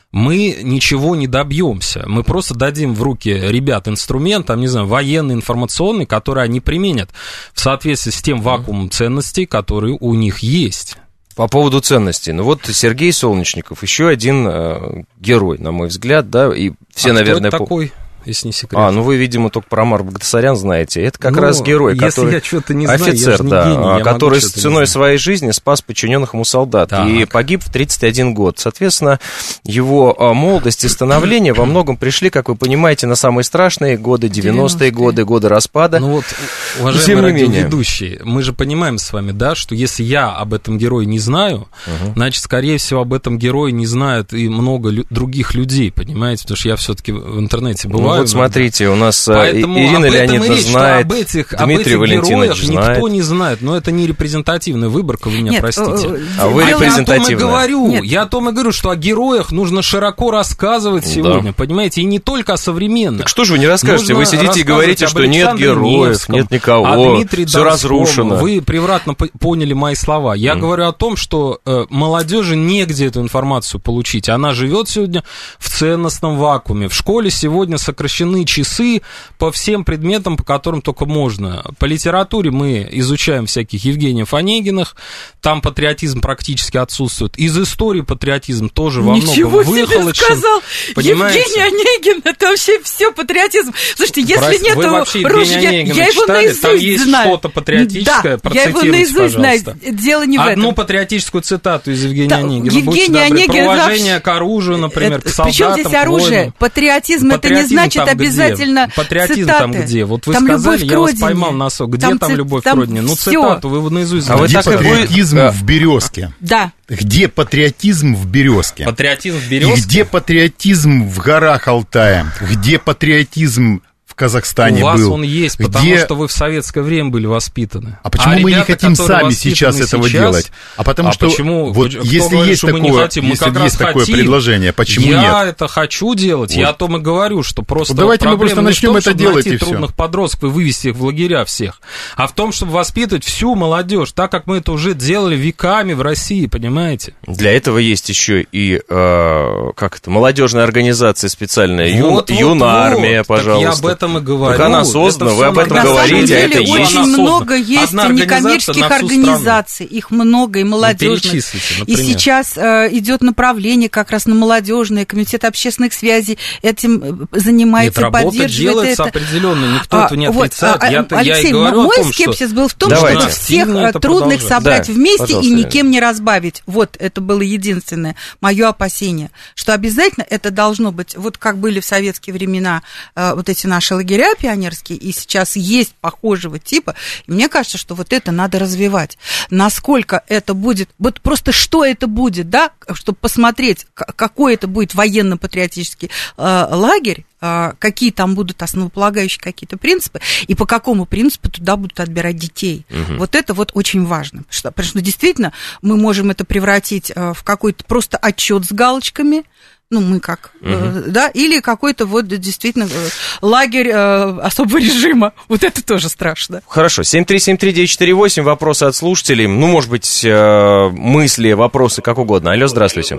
мы ничего не добьемся. Мы просто дадим в руки ребят инструмент, там, не знаю, военный, информационный, который они применят в соответствии с тем вакуумом ценностей, который у них есть. По поводу ценностей. Ну вот Сергей Солнечников, еще один э, герой, на мой взгляд, да, и все, а наверное... кто это такой? Если не секрет. А, ну вы, видимо, только про Амар Багдасарян знаете. Это как ну, раз герой, если который... я что-то не знаю, офицер, я же не да, гений, я который с ценой своей жизни спас подчиненных ему солдат. Так. И погиб в тридцать один год. Соответственно, его молодость и становление во многом пришли, как вы понимаете, на самые страшные годы, девяностые годы, годы распада. Ну вот, уважаемые радиоведущие, мы же понимаем с вами, да, что если я об этом герое не знаю, угу. значит, скорее всего, об этом герое не знают и много лю- других людей, понимаете? Потому что я все-таки в интернете бываю. Ну вот смотрите, у нас Поэтому Ирина Леонидовна речь, знает, об этих, Дмитрий об этих Валентинович знает. Никто не знает, но это не репрезентативная выборка, вы меня Нет, простите. А вы репрезентативная. Я о том и говорю, Нет. я о том и говорю, что о героях нужно широко рассказывать да. сегодня, понимаете, и не только о современных. Так что же вы не расскажете? Нужно вы сидите и говорите, что нет Александре героев, Невском, нет никого, о Дмитрии все Донском. разрушено. Вы превратно поняли мои слова. Я mm. говорю о том, что э, молодежи негде эту информацию получить. Она живет сегодня в ценностном вакууме. В школе сегодня сокращены часы по всем предметам, по которым только можно. По литературе мы изучаем всяких Евгениев Онегиных, там патриотизм практически отсутствует. Из истории патриотизм тоже во Ничего многом себе выхолощен. сказал! Понимаете? Евгений Онегин, это вообще все патриотизм. Слушайте, если Прости, нету вы вообще ружья, Евгения я его читали? наизусть Там есть знаю. что-то патриотическое, Да, я его процитируйте, наизусть знаю. пожалуйста. Дело не в Одну этом. патриотическую цитату из Евгения Да, Онегина. Евгений Будьте добры. Онегин Про уважение вообще- к оружию, например, Это- к солдатам, Причем здесь к оружие? воинам. Патриотизм, это не Патриотизм значит там где? обязательно Патриотизм цитаты. там где? Вот вы Там сказали, любовь к я вас родине. поймал на сок. Где Там там, ци- любовь там к родине? Ну, всё. цитату вы его наизусть А вы знаете. так и будете- Патриотизм Да. в «Березке». Да. Где патриотизм в «Березке»? Патриотизм в И «Березке». где патриотизм в горах Алтая? Где патриотизм в Казахстане У вас был? он есть, потому Где- что вы в советское время были воспитаны. А почему мы не ребята, хотим которые сами воспитаны сейчас этого сейчас, делать? А потому а что почему? вот Кто если говорит, есть что мы не такое, хотим? Мы если как раз есть такое хотим. предложение, почему я нет? это хочу делать, Вот. я о том и говорю, что просто Вот давайте мы проблема просто не начнем в том, это чтобы делать, найти и всё. трудных подростков и вывести их в лагеря всех, а в том, чтобы воспитывать всю молодежь, так как мы это уже делали веками в России, понимаете? Для этого есть еще и, э, как это, молодежная организация специальная, Ю- Вот, вот, Юнармия, вот. пожалуйста. Так я об этом и говорю. Так она создана, Это вы всё об этом На нормально. говорите, самом а это деле есть. очень Она создана. много есть Одна организация некоммерческих на всю организаций, их много, и молодежных. перечислите, И например. сейчас э, идет направление как раз на молодежное, комитет общественных связей этим э, занимается, Нет, работа поддерживает делается это. определенно, никто А, этого не вот, отрицает. а, Я-то- я и Алексей, говорю мой о том, скепсис что был в том, Давайте. чтобы всех активнее э, это трудных продолжать. собрать Да, вместе пожалуйста, и Ирина. никем не разбавить. Вот, это было единственное мое опасение, что обязательно это должно быть, вот как были в советские времена э, вот эти наши лагеря пионерские, и сейчас есть похожего типа, и мне кажется, что вот это надо развивать. Насколько это будет, вот просто что это будет, да, чтобы посмотреть, к- какой это будет военно-патриотический э, лагерь, э, какие там будут основополагающие какие-то принципы, и по какому принципу туда будут отбирать детей. Мгм. Вот это вот очень важно, потому что, потому что действительно мы можем это превратить э, в какой-то просто отчет с галочками, ну, мы как, э, да, или какой-то вот действительно э, лагерь э, особого режима. Вот это тоже страшно. Хорошо, семь три семь три девять четыре восемь, вопросы от слушателей, ну, может быть, э, мысли, вопросы, как угодно. Алло, здравствуйте.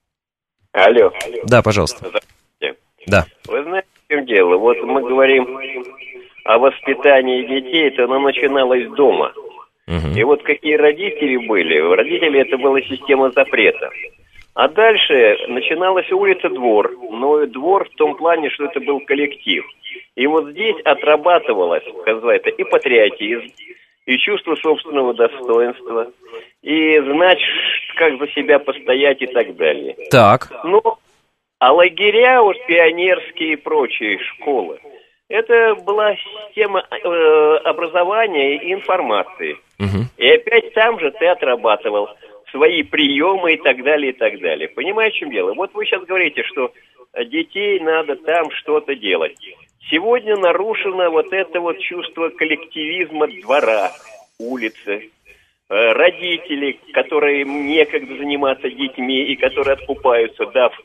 Алло. Да, пожалуйста. Здравствуйте. Да. Вы знаете, в чем дело? Вот мы говорим о воспитании детей, это оно начиналось дома. Мгм. И вот какие родители были. У родителей это была система запрета. А дальше начиналась улица Двор. Но двор в том плане, что это был коллектив. И вот здесь отрабатывалось, называется, и патриотизм, и чувство собственного достоинства, и знать, как за себя постоять и так далее. Так. Ну, а лагеря, вот пионерские и прочие школы, это была система э, образования и информации. Мгм. И опять там же ты отрабатывал свои приемы и так далее, и так далее. Понимаете, в чем дело? Вот вы сейчас говорите, что детей надо там что-то делать. Сегодня нарушено вот это вот чувство коллективизма двора, улицы. Э, Родители, которые некогда заниматься детьми и которые откупаются, дав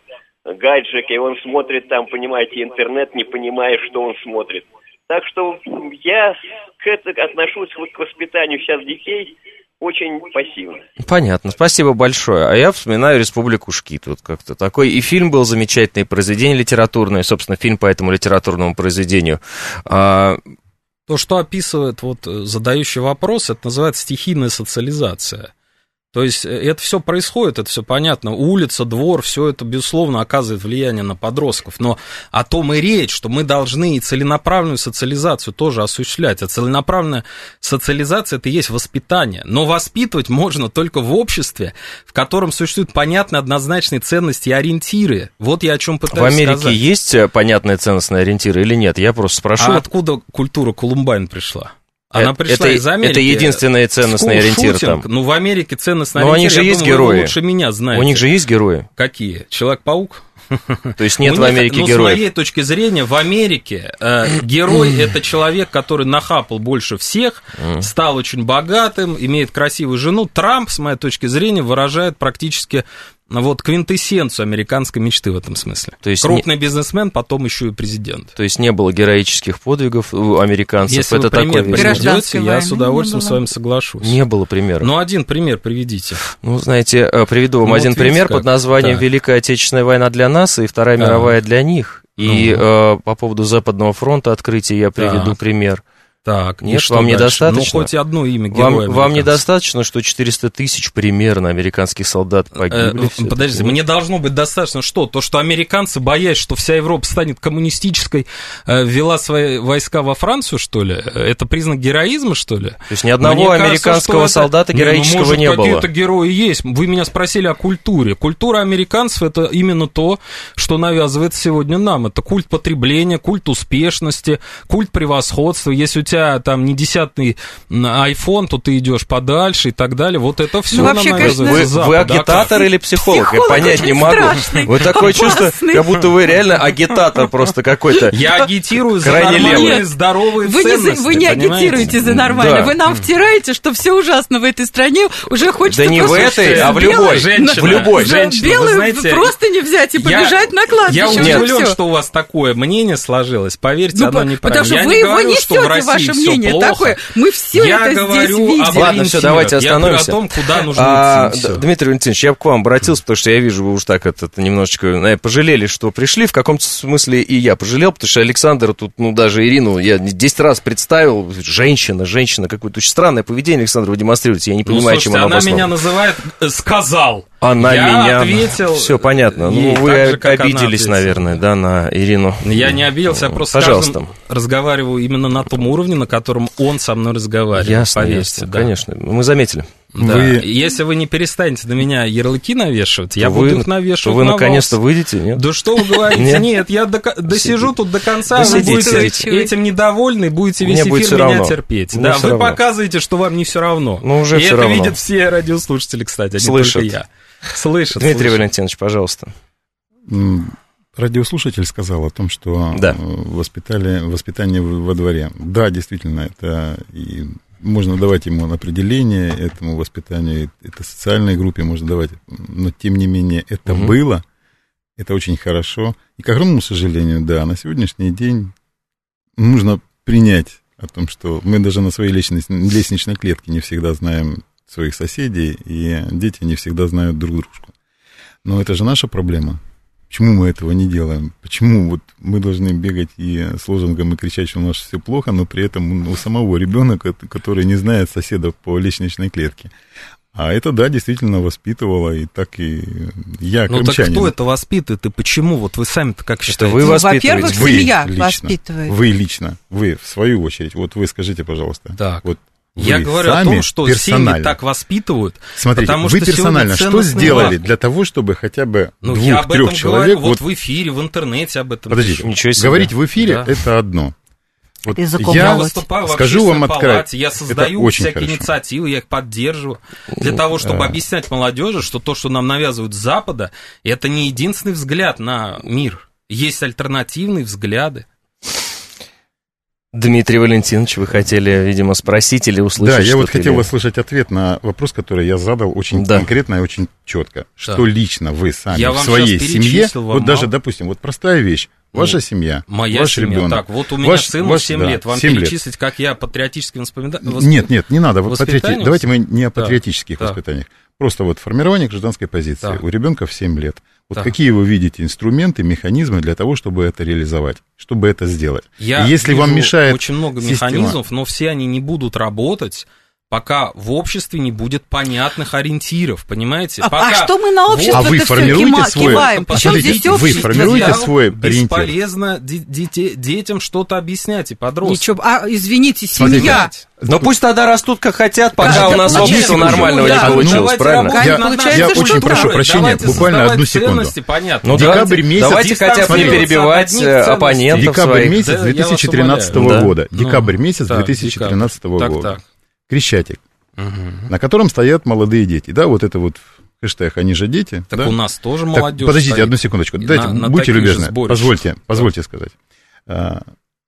гаджики, он смотрит там, понимаете, интернет, не понимая, что он смотрит. Так что я к этому отношусь к воспитанию сейчас детей очень пассивно. Понятно, спасибо большое. А я вспоминаю «Республику Шкит». Вот как-то такой. И фильм был замечательный, и произведение литературное, собственно, фильм по этому литературному произведению. А... То, что описывает вот задающий вопрос, это называется стихийная социализация. То есть это все происходит, это все понятно. Улица, двор, все это, безусловно, оказывает влияние на подростков. Но о том и речь, что мы должны и целенаправленную социализацию тоже осуществлять. А целенаправленная социализация – это и есть воспитание. Но воспитывать можно только в обществе, в котором существуют понятные, однозначные ценности и ориентиры. Вот я о чем пытаюсь сказать. В Америке сказать. Есть понятные ценностные ориентиры или нет? Я просто спрошу. А откуда культура Колумбайн пришла? Она это, пришла это, из Америки. Это единственный ценностный ориентир там. Ну, в Америке ценностный Но ориентир, у них же я есть думаю, герои. Вы лучше меня знаете. У них же есть герои. Какие? Человек-паук? То есть нет у в Америке них, героев? Ну, с моей точки зрения, в Америке э, герой – это человек, который нахапал больше всех, стал очень богатым, имеет красивую жену. Трамп, с моей точки зрения, выражает практически... Вот квинтэссенцию американской мечты в этом смысле. То есть крупный не... бизнесмен, потом еще и президент. То есть не было героических подвигов у американцев. Если это вы пример приведете, я с удовольствием с вами соглашусь. Не было примера. Ну, один пример приведите. Ну, знаете, приведу вам ну, один вот пример как? под названием да. «Великая Отечественная война для нас» и «Вторая а. мировая для них». И ну. э, по поводу Западного фронта открытия я приведу так. пример. Так, нет, вам дальше? недостаточно? Ну, хоть одно имя героя. Вам, вам недостаточно, что четыреста тысяч примерно американских солдат погибли? Э, подождите, мне должно быть достаточно что? То, что американцы, боясь, что вся Европа станет коммунистической, э, ввела свои войска во Францию, что ли? Это признак героизма, что ли? То есть ни одного мне американского кажется, солдата это... героического ну, может, не было? Какие-то герои есть. Вы меня спросили о культуре. Культура американцев – это именно то, что навязывается сегодня нам. Это культ потребления, культ успешности, культ превосходства. Если у тебя там не десятый айфон, то ты идешь подальше и так далее. Вот это все ну, нам вообще, навязывается. Вы, Запад, вы агитатор да? или психолог? Психолог я понять не могу. Страшный, вот такое опасный. чувство, как будто вы реально агитатор просто какой-то. Я агитирую за нормальные, здоровые вы ценности. Не, вы не понимаете? агитируете за нормально. Да. Вы нам втираете, что все ужасно в этой стране. Уже хочется да не в этой, а в любой. Женщина, в любой. Женщина, белую знаете, просто не взять и побежать я, на кладбище. Я удивлен, что у вас такое мнение сложилось. Поверьте, ну, оно неправильно. Потому что я вы не его говорю, несете, ваше мнение плохо. такое. Мы все я это говорю здесь видим. Об Ладно, все, давайте остановимся. Я говорю о том, куда нужно а, идти. Д- Дмитрий Валентинович, я к вам обратился, потому что я вижу, вы уж так это, это немножечко наверное, пожалели, что пришли. В каком-то смысле и я пожалел, потому что Александр тут, ну, даже Ирину я десять раз представил. Женщина, женщина, какое-то очень странное поведение Александра вы демонстрируете. Я не понимаю, ну, слушайте, чем она обоснована. Она меня называет «сказал». Она я меня... ответил... Все понятно. Ну, вы же, обиделись, наверное, да, на Ирину. Я не обиделся, я просто Пожалуйста. с каждым разговариваю именно на том уровне, на котором он со мной разговаривает. Ясно, поверьте, ясно, да. конечно. Мы заметили. Да. Вы... Если вы не перестанете на меня ярлыки навешивать, я вы, буду их навешивать вы на наконец-то вас. Выйдете, нет? Да что вы говорите? Нет, нет я до, досижу тут до конца, да вы будете сидите. этим недовольны, будете весь Мне эфир меня равно. терпеть. Мне да, вы равно. показываете, что вам не все равно. Ну, уже И все это равно. видят все радиослушатели, кстати, а Слышат. не только я. Слышат. Дмитрий слышат. Валентинович, пожалуйста. Радиослушатель сказал о том, что да. воспитали, воспитание во дворе. Да, действительно, это и можно давать ему определение этому воспитанию, это социальной группе можно давать, но тем не менее это угу. было, это очень хорошо. И, к огромному сожалению, да, на сегодняшний день нужно принять о том, что мы даже на своей лестничной, лестничной клетке не всегда знаем своих соседей, и дети не всегда знают друг дружку. Но это же наша проблема. Почему мы этого не делаем? Почему вот мы должны бегать и с лозунгом и кричать, что у нас все плохо, но при этом у самого ребенка, который не знает соседов по лестничной клетке? А это, да, действительно воспитывало, и так и я, ну крымчанин. Так кто это воспитывает, и почему? Вот вы сами-то как считаете? Вы ну, воспитываете. Во-первых, вы семья лично, воспитывает. Вы лично, вы, в свою очередь, вот вы скажите, пожалуйста. Так. Вот я говорю о том, что семьи так воспитывают. Смотрите, потому вы что персонально что сделали лад. для того, чтобы хотя бы ну, двух-трех человек... Говорю, вот в эфире, в интернете об этом Подождите, пишу. говорить в эфире да. это одно. Вот я выступаю скажу вам откровенно, я создаю всякие хорошо. инициативы, я их поддерживаю для того, чтобы объяснять молодежи, что то, что нам навязывают с Запада, это не единственный взгляд на мир. Есть альтернативные взгляды. Дмитрий Валентинович, вы хотели, видимо, спросить или услышать Да, я вот что-то, хотел или... услышать ответ на вопрос, который я задал очень Да. конкретно и очень четко. Что лично вы сами Я в вам своей щас семье, перечислил вам вот даже, мало. допустим, вот простая вещь, ваша Ну, семья, Моя ваш семья. ребенок. Так, вот у меня ваш, сыну ваш, семь да, лет. Вам семь перечислить, как я патриотически воспоминаю? Нет, нет, не надо. Вот патриоти- Воспитание? Давайте мы не о Так, патриотических так. воспитаниях. Просто вот формирование гражданской позиции Так. у ребенка в семь лет. Вот Так. какие вы видите инструменты, механизмы для того, чтобы это реализовать, чтобы это сделать? Я И если вижу вам мешает очень много система- механизмов, но все они не будут работать, пока в обществе не будет понятных ориентиров, понимаете? А, Пока а что мы на общество А вы все формируете кима- свой- киваем? Причем Подождите, здесь вы общество? формируете Я- свой ориентир? бесполезно де- дете- детям что-то объяснять и подросткам. Ничего, а, извините, Смотрите, семья. Ну пусть тогда растут как хотят, пока Да, у да, нас ну, общество нет, нормального да, не ну, получилось, давайте правильно? работать Я- над получается, нашей я очень культурой. прошу прощения, Давайте буквально создавать одну секунду. ценности, понятно. Ну, Декабрь давайте, месяц, давайте хотя бы не смотрите, перебивать одних э, ценностей. оппонентов Декабрь своих. месяц Да, я вас две тысячи тринадцатого умоляю. года. Ну, Декабрь месяц так, две тысячи тринадцатого так, года. так. Крещатик, Мгм. на котором стоят молодые дети. Да, вот это вот хэштег «Они же дети». Так да? у нас тоже Так, молодежь подождите, стоит. одну секундочку. На- Дайте, на будьте таких же любезны. сборищах. Позвольте, Да. позвольте сказать. А,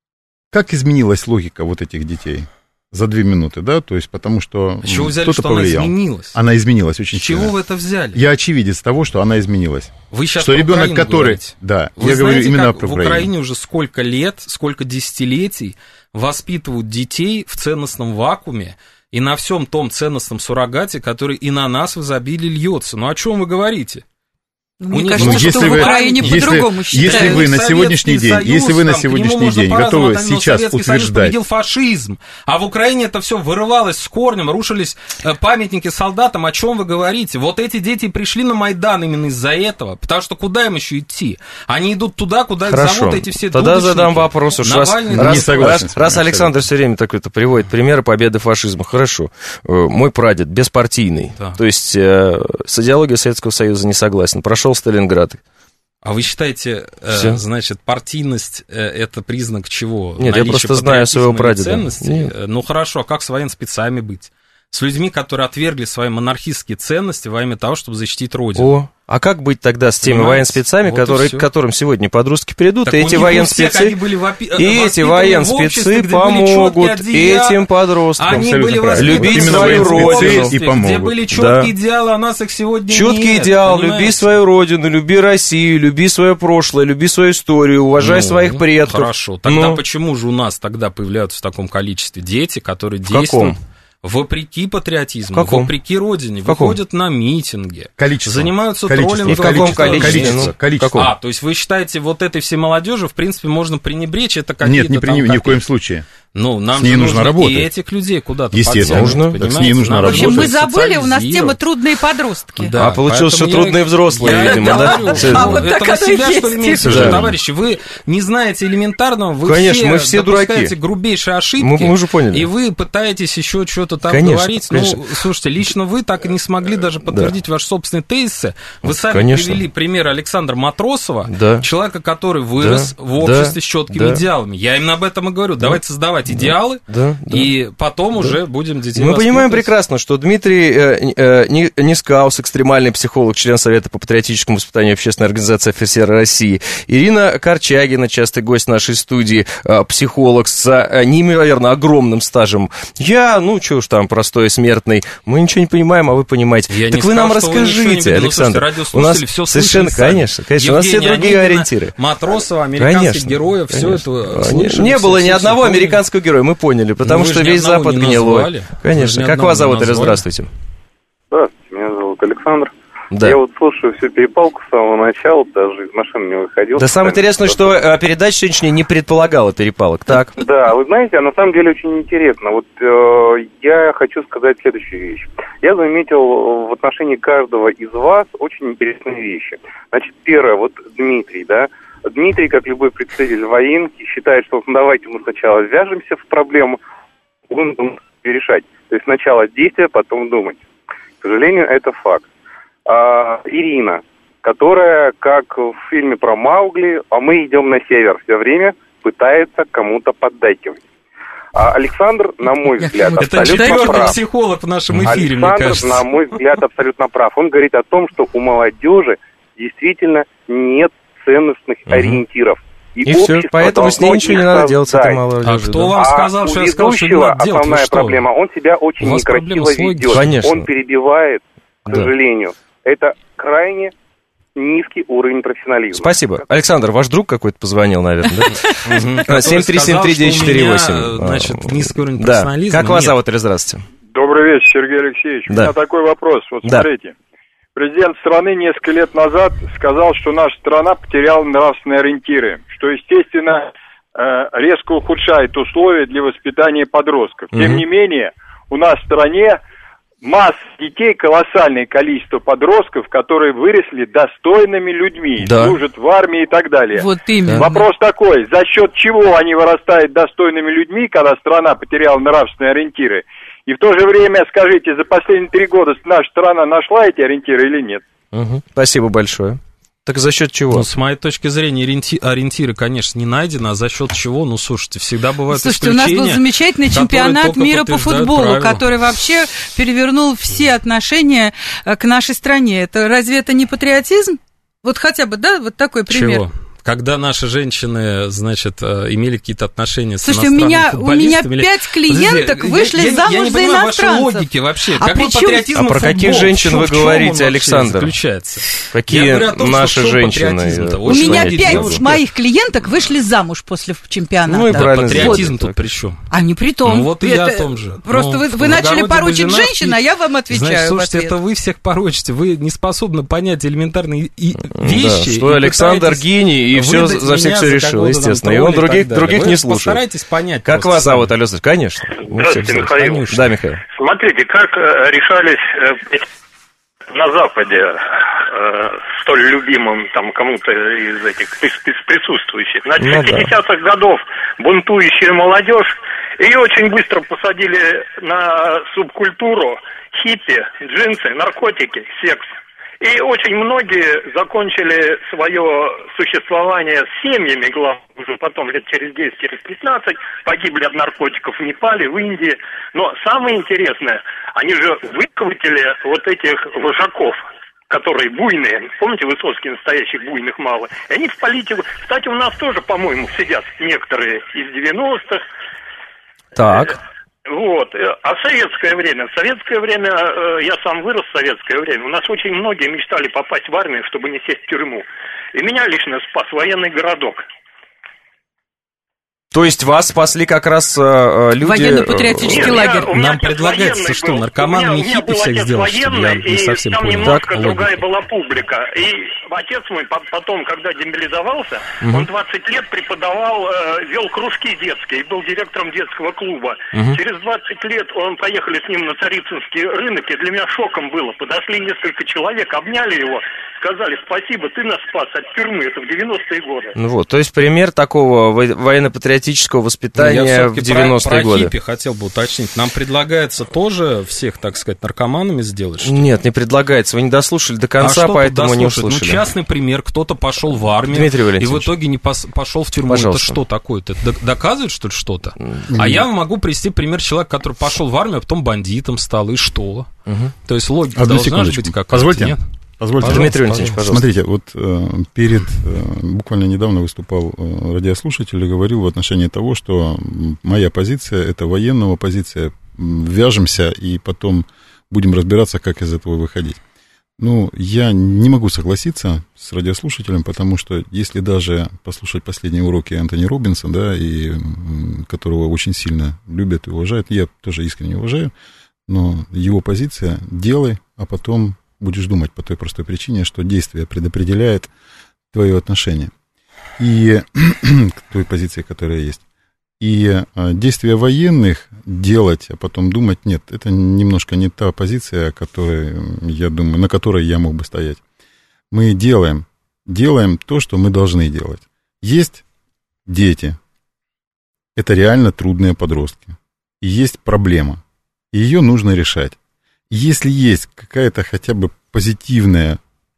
как изменилась логика вот этих детей за две минуты, да? То есть потому что С чего вы взяли, кто-то что она повлиял. изменилась? Она изменилась очень С чего сильно. вы это взяли? Я очевидец того, что она изменилась. Вы сейчас что про ребенок, Украину который... говорите. Да, Вы я знаете, говорю именно как про в Украину. Украине уже сколько лет, сколько десятилетий воспитывают детей в ценностном вакууме и на всем том ценностном суррогате, который и на нас в изобилии льется. Ну о чем вы говорите? Мне Ну, кажется, если что в вы- Украине если- по-другому считают. если вы на Советский сегодняшний день, Союз, если вы на там, к нему сегодняшний можно день по-разному готовы относиться, но сейчас Советский Союз утверждать... победил фашизм, а в Украине это все вырывалось с корнем, рушились э, памятники солдатам, о чем вы говорите? Вот эти дети пришли на Майдан именно из-за этого, потому что куда им еще идти? Они идут туда, куда их Хорошо, зовут эти все тогда дудочники. задам вопрос уж. Раз, Навальный, раз, Не согласен раз- с вами, раз Александр все время такой-то приводит примеры победы фашизма. Хорошо. Э, Мой прадед беспартийный, Да. то есть э, с идеологией Советского Союза не согласен, прошел Сталинград. А вы считаете, э, Всё. значит, партийность э, это признак чего? Нет, я Наличие просто знаю своего патриотизма или прадеда. ценностей? Нет. Э, Ну хорошо, а как с военспецами быть? С людьми, которые отвергли свои монархистские ценности во имя того, чтобы защитить Родину. О, а как быть тогда с теми Понимаете? военспецами, Вот и которые, всё. к которым сегодня подростки придут, Так и у эти них у всех военспецы... они были вопи- И эти воспитаны в военспецы обществе, где были помогут чёткие одеяла, этим подросткам. Они Абсолютно были правильно. воспитаны Любить в свою обществе, родину. И помогут. где были Да. четкие идеалы, а нас их сегодня Четкий нет. идеал, понимаете? люби свою родину, люби Россию, люби свое прошлое, люби свою историю, уважай Ну, своих предков. Хорошо, тогда Ну, почему же у нас тогда появляются в таком количестве дети, которые В действуют каком? вопреки патриотизму, В каком? вопреки родине, В каком? выходят на митинги, Количество. занимаются Количество. троллингом. И в каком количестве? Количество. Ну, количество. в каком? А, то есть вы считаете, вот этой всей молодежи, в принципе, можно пренебречь, это какие-то Нет, не там при, ни в копейки. коем случае. Ну, нам С ней же нужно нужно работать. и этих людей куда-то Естественно, подтягивать, нужно. Так с ней понимаете? нужно Надо В общем, мы работать. забыли, у нас тема социализировать. трудные подростки. Да, А получилось, что поэтому трудные я- взрослые, я видимо, да? говорю, Все- ну, А вот это так вы оно и себя, что ли, есть. имеете в виду, Да. товарищи? Вы не знаете элементарного, вы Конечно, все мы все допускаете дураки. грубейшие ошибки. Мы- мы уже поняли. И вы пытаетесь еще что-то там Конечно, говорить. конечно. Ну, слушайте, лично вы так и не смогли даже подтвердить ваши собственные тезисы. Вы сами Конечно. привели пример Александра Матросова, Да. человека, который вырос Да. в обществе Да. с четкими Да. идеалами. Я именно об этом и говорю. Давайте создавать идеалы, Да, да. и потом уже будем детей Мы понимаем воспитывать. прекрасно, что Дмитрий э, э, Ни- Нискаус, экстремальный психолог, член Совета по патриотическому воспитанию Общественной организации офицеры России, Ирина Корчагина, частый гость нашей студии, э, психолог с э, неимоверно огромным стажем. Я, ну, что уж там, простой смертный, мы ничего не понимаем, а вы понимаете. Я так не вы нам сказал, что вы ничего не расскажите, видели. Ну, Александр. слушайте, У нас радиослушатели всё совершенно, слышали сами. конечно, конечно, у нас все Евгения другие Онегина, ориентиры. Матросова, американских Конечно, героев, все конечно. это Не, слышали, не все- было все- ни все одного поняли. американского героя, мы поняли, потому Ну, вы что же ни весь одного Запад не гнилой. назвали. Вы же Конечно. ни Как одного вас не зовут, Ира? назвали. Здравствуйте. Здравствуйте, меня зовут Александр. Да. Я вот слушаю всю перепалку с самого начала, даже из машины не выходил. Да самое интересное, что э, передача сегодняшняя не предполагала перепалок. Так. Да, вы знаете, а на самом деле очень интересно. Вот э, я хочу сказать следующую вещь. Я заметил в отношении каждого из вас очень интересные вещи. Значит, первое, вот Дмитрий, да. Дмитрий, как любой представитель военки, считает, что ну, давайте мы сначала ввяжемся в проблему, будем думать, решать. То есть сначала действие, потом думать. К сожалению, это факт. А, Ирина, которая, как в фильме про Маугли, а мы идем на север, все время пытается кому-то поддакивать. А Александр, на мой взгляд, Это абсолютно четвертый прав. психолог в нашем эфире, мне Александр, кажется. на мой взгляд, абсолютно прав. Он говорит о том, что у молодежи действительно нет ценностных Мгм. ориентиров. И, И все, поэтому с ней ничего не надо делать с этой молодежью. А кто вам А сказал, у что я сказал, что не ведущего надо делать? Вы основная что? проблема, он себя очень У вас проблема некрасиво с логикой. ведет. Конечно. Он перебивает, к Да. сожалению. Это крайне низкий уровень профессионализма. Спасибо. Александр, ваш друг какой-то позвонил, наверное, да? семь три семь три девять четыре восемь. Значит, низкий уровень Да. профессионализма. Как вас Нет. зовут, или здравствуйте? Добрый вечер, Сергей Алексеевич. У Да. меня такой вопрос. Вот Да. смотрите. Президент страны несколько лет назад сказал, что наша страна потеряла нравственные ориентиры, что, естественно, э, резко ухудшает условия для воспитания подростков. Тем Мгм. не менее, у нас в стране масса детей, колоссальное количество подростков, которые выросли достойными людьми, Да. служат в армии и так далее. Вот именно. Вопрос такой, за счет чего они вырастают достойными людьми, когда страна потеряла нравственные ориентиры? И в то же время, скажите, за последние три года наша страна нашла эти ориентиры или нет? Мгм. Спасибо большое. Так за счет чего? Ну, с моей точки зрения, ориенти- ориентиры, конечно, не найдены, а за счет чего? Ну, слушайте, всегда бывают Слушайте, у нас исключения. был замечательный которые чемпионат только мира по подтверждают футболу, правила. который вообще перевернул все отношения э, к нашей стране. Это разве это не патриотизм? Вот хотя бы, да, вот такой пример. Чего? Когда наши женщины, значит, э, имели какие-то отношения с Слушайте, у иностранными меня, у меня футболистами или- пять клиенток Подожди, вышли я- я- замуж я не за понимаю вашей иностранцев. логики вообще. А Какой при чём- патриотизм А и про футбол? каких женщин В чём- вы в чём он говорите, вообще Александр? заключается? Какие Я говорю о том, что наши в чём женщины? патриотизм-то? э, У Очень меня многие пять девушки. моих клиенток вышли замуж после чемпионата. Ну и Да, правильно патриотизм сделали. тут при чем? А не при том. Ну вот и я Это о том же. Просто Ну, вы, в вы начали огороде порочить Бузиновский- женщин, а я вам отвечаю Значит, в слушайте, ответ. это вы всех порочите. Вы не способны понять элементарные и- вещи. Да, что и Александр пытаетесь гений, и все выдать за всех меня все за решил, кого-то там естественно. И тролля он других, так далее. других Вы не слушает. Постарайтесь понять. Как просто вас сами. зовут, Александр? Конечно. Мы всех Здравствуйте, знаем. Михаил. Да, Михаил. Смотрите, как э, решались э, на Западе э, столь любимым там кому-то из этих прис- прис- присутствующих. Значит, Ну в пятидесятых годов бунтующая молодежь, ее очень быстро посадили на субкультуру хиппи, джинсы, наркотики, секс. И очень многие закончили свое существование с семьями, главное, уже потом лет через десять, через пятнадцать, погибли от наркотиков в Непале, в Индии. Но самое интересное, они же выхватили вот этих вожаков, которые буйные. Помните, Высоцкий, настоящих буйных мало. И они в политику... Кстати, у нас тоже, по-моему, сидят некоторые из девяностых. Так. Вот. А в советское время? В советское время, э, я сам вырос в советское время, у нас очень многие мечтали попасть в армию, чтобы не сесть в тюрьму. И меня лично спас военный городок. То есть вас спасли как раз э, люди... Военно-патриотический э, лагерь. у меня Нам отец предлагается, военный что, был. наркоманами У меня- у меня хиппи был всех отец сделать, чтобы я военный, не и совсем там понял. немножко Так, другая логика. была публика. И отец мой по- потом, когда демобилизовался, он двадцать лет преподавал, э, вел кружки детские, был директором детского клуба. Через двадцать лет он поехали с ним на Царицынский рынок, и для меня шоком было. Подошли несколько человек, обняли его, сказали: спасибо, ты нас спас от тюрьмы, это в девяностые годы. Ну вот, то есть пример такого во- военно-патриотического воспитания Я в всё-таки девяностые про, годы. про хиппи хотел бы уточнить. Нам предлагается тоже всех, так сказать, наркоманами сделать? Что ли? Нет, не предлагается. Вы не дослушали до А конца, что тут поэтому не дослушать? услышали. Ну, частный пример. Кто-то пошел в армию Дмитрий и в Валентинович. итоге не пос- пошел в тюрьму. Пожалуйста. Это что такое-то? Это д- доказывает, что ли, что-то? А я вам могу привести пример человека, который пошел в армию, а потом бандитом стал. И что? То есть логика Одну должна же секундочку. быть какая-то, Позвольте. нет? Позвольте. Пожалуйста, Дмитрий Валентинович, пожалуйста. Смотрите, вот э, перед, э, буквально недавно выступал э, радиослушатель и говорил в отношении того, что м, моя позиция, это военного позиция, м, вяжемся и потом будем разбираться, как из этого выходить. Ну, я не могу согласиться с радиослушателем, потому что если даже послушать последние уроки Энтони Роббинса, да, и, м, которого очень сильно любят и уважают, я тоже искренне уважаю, но его позиция – делай, а потом будешь думать по той простой причине, что действие предопределяет твое отношение и к той позиции, которая есть. И а, действия военных делать, а потом думать, нет, это немножко не та позиция, которой, я думаю, на которой я мог бы стоять. Мы делаем, делаем то, что мы должны делать. Есть дети, это реально трудные подростки, и есть проблема, и ее нужно решать. Если есть какая-то хотя бы позитивная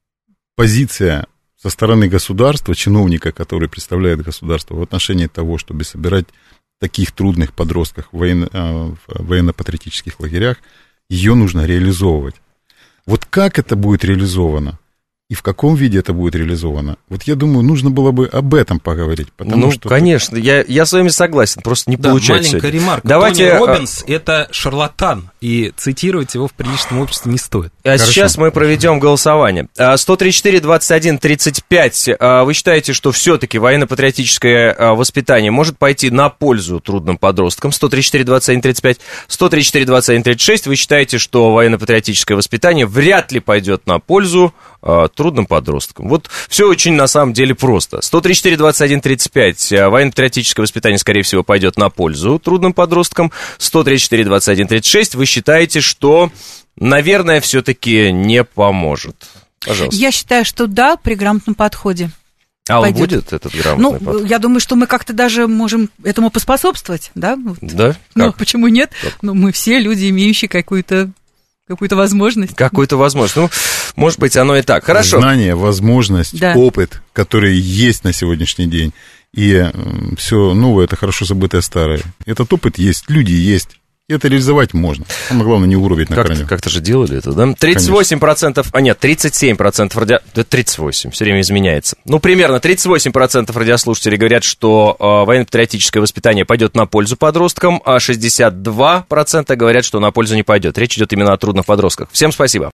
позиция со стороны государства, чиновника, который представляет государство, в отношении того, чтобы собирать таких трудных подростков в военно, в военно-патриотических лагерях, ее нужно реализовывать. Вот как это будет реализовано, и в каком виде это будет реализовано. Вот я думаю, нужно было бы об этом поговорить. Потому ну, что конечно, я, я с вами согласен, просто не да, получается. Маленькая сегодня. ремарка. Давайте... Тони Роббинс – это шарлатан, и цитировать его в приличном обществе не стоит. А Хорошо. сейчас мы проведем голосование. сто тридцать четыре двадцать один тридцать пять. Вы считаете, что все-таки военно-патриотическое воспитание может пойти на пользу трудным подросткам? сто тридцать четыре двадцать один тридцать пять. сто тридцать четыре двадцать один тридцать шесть. Вы считаете, что военно-патриотическое воспитание вряд ли пойдет на пользу э, трудным подросткам? Вот все очень на самом деле просто. сто тридцать четыре двадцать один тридцать пять. Военно-патриотическое воспитание, скорее всего, пойдет на пользу трудным подросткам. сто тридцать четыре двадцать один тридцать шесть. Вы считаете, что, наверное, все-таки не поможет? Пожалуйста. Я считаю, что да, при грамотном подходе. А он пойдет. будет, этот грамотный Ну, подход? я думаю, что мы как-то даже можем этому поспособствовать, да? Да? Ну, Как? почему нет? Как? Ну, мы все люди, имеющие какую-то какую-то возможность. Какую-то возможность. Ну, может быть, оно и так. Хорошо. Знание, возможность, Да. опыт, который есть на сегодняшний день. И все новое – это хорошо забытое старое. Этот опыт есть, люди есть. И это реализовать можно. Самое главное, не угробить на Как-то, корню. как-то же делали это, да? тридцать восемь процентов, а нет, тридцать семь процентов радио... Да, тридцать восемь, все время изменяется. Ну, примерно тридцать восемь процентов радиослушателей говорят, что э, военно-патриотическое воспитание пойдет на пользу подросткам, а шестьдесят два процента говорят, что на пользу не пойдет. Речь идет именно о трудных подростках. Всем спасибо.